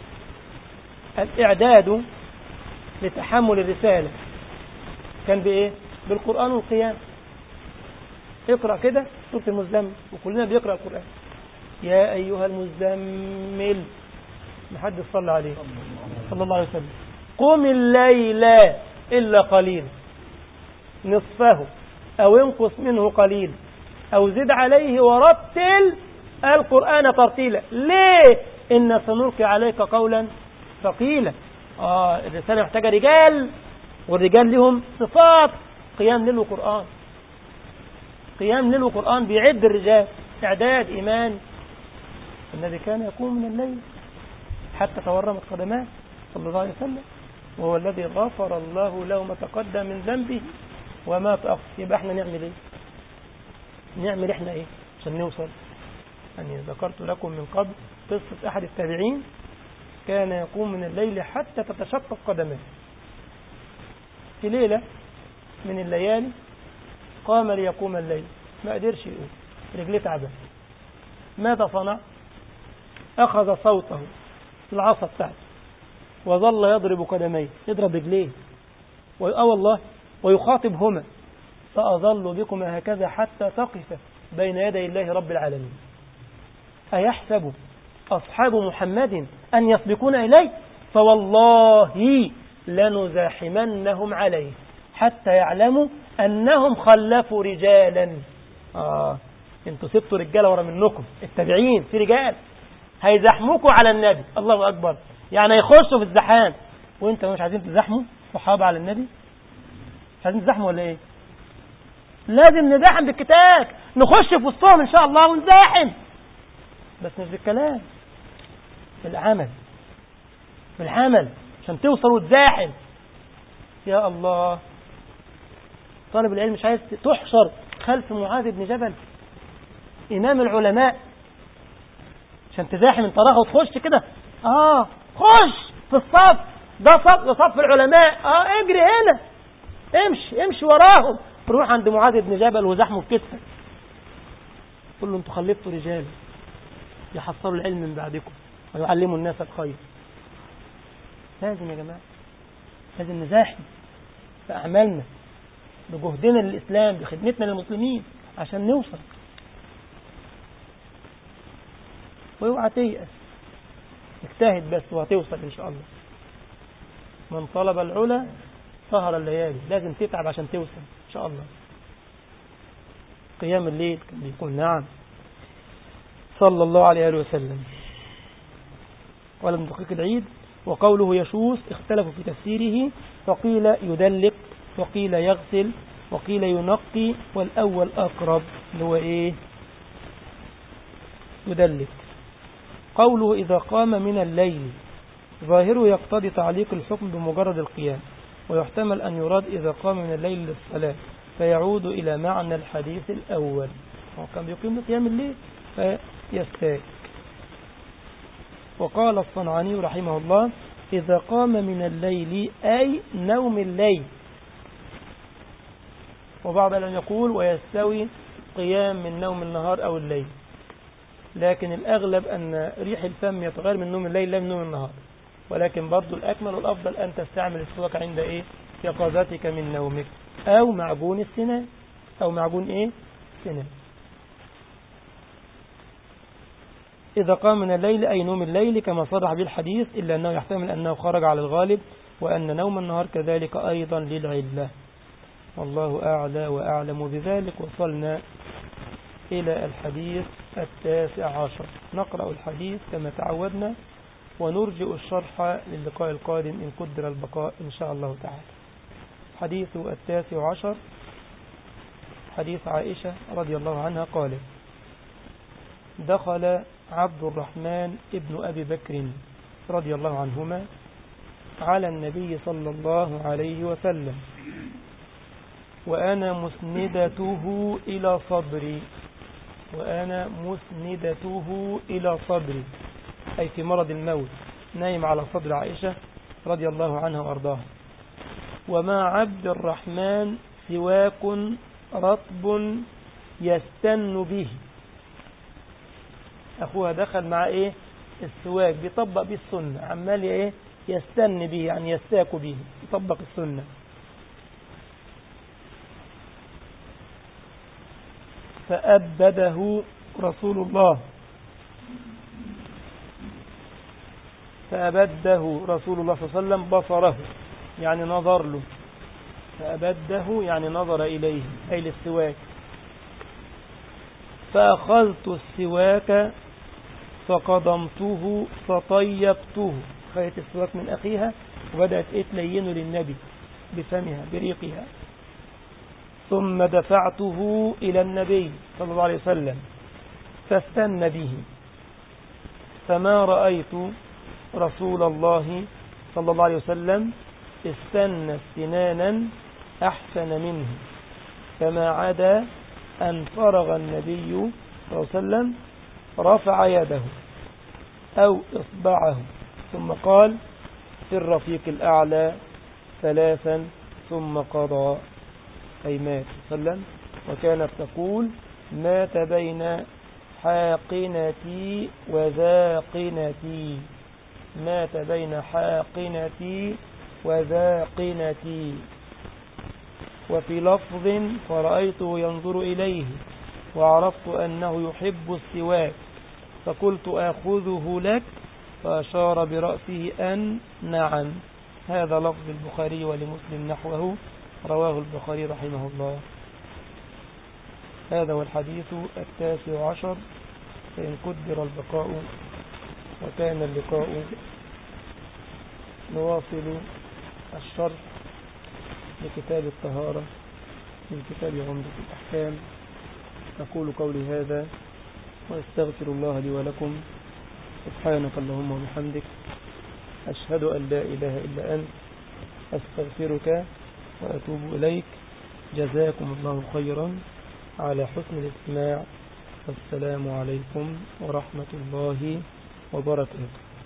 الإعداد لتحمل الرسالة كان بإيه؟ بالقرآن والقيام. اقرأ كده سورة المزمل، وكلنا بيقرأ القرآن. يا أيها المزمل، محدث صلى عليه صلى الله عليه وسلم، قم الليل إلا قليل نصفه أو انقص منه قليل أو زد عليه ورتل القرآن ترتيلا. ليه؟ إن سنلقي عليك قولا ثقيلا. الرسالة محتاجة رجال، والرجال لهم صفات. قيام ليل وقرآن، قيام ليل وقرآن بيعد الرجال إعداد إيمان. الذي كان يقوم من الليل حتى تورمت قدماه صلى الله عليه وسلم، وهو الذي غفر الله له ما تقدم من ذنبه وما تأخر. يبقى احنا نعمل ايه؟ نعمل احنا ايه عشان نوصل؟ يعني ذكرت لكم من قبل قصة أحد التابعين كان يقوم من الليل حتى تتشقق قدماه. في ليلة من الليالي قام ليقوم الليل، ما قدرش يقوم، رجليه تعبان. ماذا صنع؟ أخذ صوته العصا بتاعته وظل يضرب قدميه، يضرب رجليه والله ويخاطبهما: سأظل بكما هكذا حتى تقف بين يدي الله رب العالمين. أيحسب أصحاب محمد أن يسبقون إليه؟ فوالله لنزاحمنهم عليه حتى يعلموا أنهم خلفوا رجالا. انتوا سبتوا رجالة ورا منكم، التابعين في رجال هيزحموكوا على النبي. الله أكبر، يعني يخشوا في الزحام وانت مش عايزين تزحموا صحابة على النبي؟ مش عايزين تزحموا ولا ايه؟ لازم نزاحم بالكتاب، نخش في وسطهم ان شاء الله ونزاحم، بس مش بالكلام، بالعمل عشان توصل وتزاحم. يا الله، طالب العلم مش عايز تحشر خلف معاذ بن جبل إمام العلماء عشان تزاحم انت راغب وتخش كده؟ خش في الصف ده، صف العلماء. اجري هنا، امشي وراهم، روح عند معاذ بن جبل وزحمه في كتفك، قل له انتوا خلفتوا رجال يحصلوا العلم من بعدكم ويعلموا الناس الخير. لازم يا جماعة، لازم نزاحم في أعمالنا بجهدنا للإسلام، بخدمتنا للمسلمين عشان نوصل. واوعى تيأس، اجتهد بس وهتوصل إن شاء الله. من طلب العلا سهر الليالي، لازم تتعب عشان توصل إن شاء الله. قيام الليل كان بيكون، نعم، صلى الله عليه وسلم. قال ابن دقيق العيد: وقوله يشوس اختلفوا في تفسيره، فقيل يدلق وقيل يغسل وقيل ينقي، والأول أقرب اللي هو إيه؟ يدلق. قوله إذا قام من الليل ظاهره يقتضي تعليق الحكم بمجرد القيام، ويحتمل أن يراد إذا قام من الليل للصلاة، فيعود إلى معنى الحديث الأول، هو كان بيقيم لقيام الليل فيستاك. وقال الصنعاني رحمه الله: إذا قام من الليل أي نوم الليل. وبعض لم يقول ويستوي قيام من نوم النهار أو الليل، لكن الأغلب أن ريح الفم يتغير من نوم الليل لا من نوم النهار، ولكن برضو الأكمل والأفضل أن تستعمل السواك عند إيه؟ يقظتك من نومك، أو معجون السنان، أو معجون إيه؟ سنان. إذا قام من الليل أي نوم الليل كما صرح بالحديث، إلا أنه يحتمل أنه خرج على الغالب، وأن نوم النهار كذلك أيضا للعلة. والله أعلى وأعلم بذلك. وصلنا إلى الحديث 19. نقرأ الحديث كما تعودنا، ونرجئ الشرح للقاء القادم إن قدر البقاء إن شاء الله تعالى. حديث 19 حديث عائشة رضي الله عنها قالت: دخل عبد الرحمن ابن أبي بكر رضي الله عنهما على النبي صلى الله عليه وسلم وأنا مسندته إلى صدري، وأنا مسندته إلى صدري، أي في مرض الموت، نايم على صدر عائشة رضي الله عنها وأرضاها. ومع عبد الرحمن سواك رطب يستن به. أخوها دخل مع إيه؟ السواك، بيطبق به السنة، عمال إيه؟ يستن به، يعني يستاك به، يطبق السنة. فأبده رسول الله صلى الله عليه وسلم بصره، يعني نظر له. فأبده يعني نظر إليه، أي للسواك. فأخذت السواك فقضمته فطيبته، خذت السواك من أخيها وبدأت تلينه للنبي بفمها بريقها، ثم دفعته إلى النبي صلى الله عليه وسلم فاستن به، فما رأيت رسول الله صلى الله عليه وسلم استنى استنانا أحسن منه، فما عدا أن فرغ النبي صلى الله عليه وسلم رفع يده أو إصبعه ثم قال: في الرفيق الأعلى 3 ثم قضى، أي مات صلى الله عليه وسلم. وكانت تقول: مات بين حاقنتي وذاقنتي، مات بين حاقنتي وذاقنتي. وفي لفظ: فرأيته ينظر إليه وعرفت أنه يحب السواك فقلت آخذه لك، فأشار برأسه أن نعم. هذا لفظ البخاري ولمسلم نحوه، رواه البخاري رحمه الله. هذا هو الحديث 19، فإن قدر البقاء وكان اللقاء نواصل الشرح لكتاب الطهارة من كتاب عمدة الأحكام. أقول قولي هذا وأستغفر الله لي ولكم. سبحانك اللهم وبحمدك، أشهد أن لا إله إلا أنت، أستغفرك وأتوب إليك. جزاكم الله خيرا على حسن الاستماع، والسلام عليكم ورحمة الله وبركاته.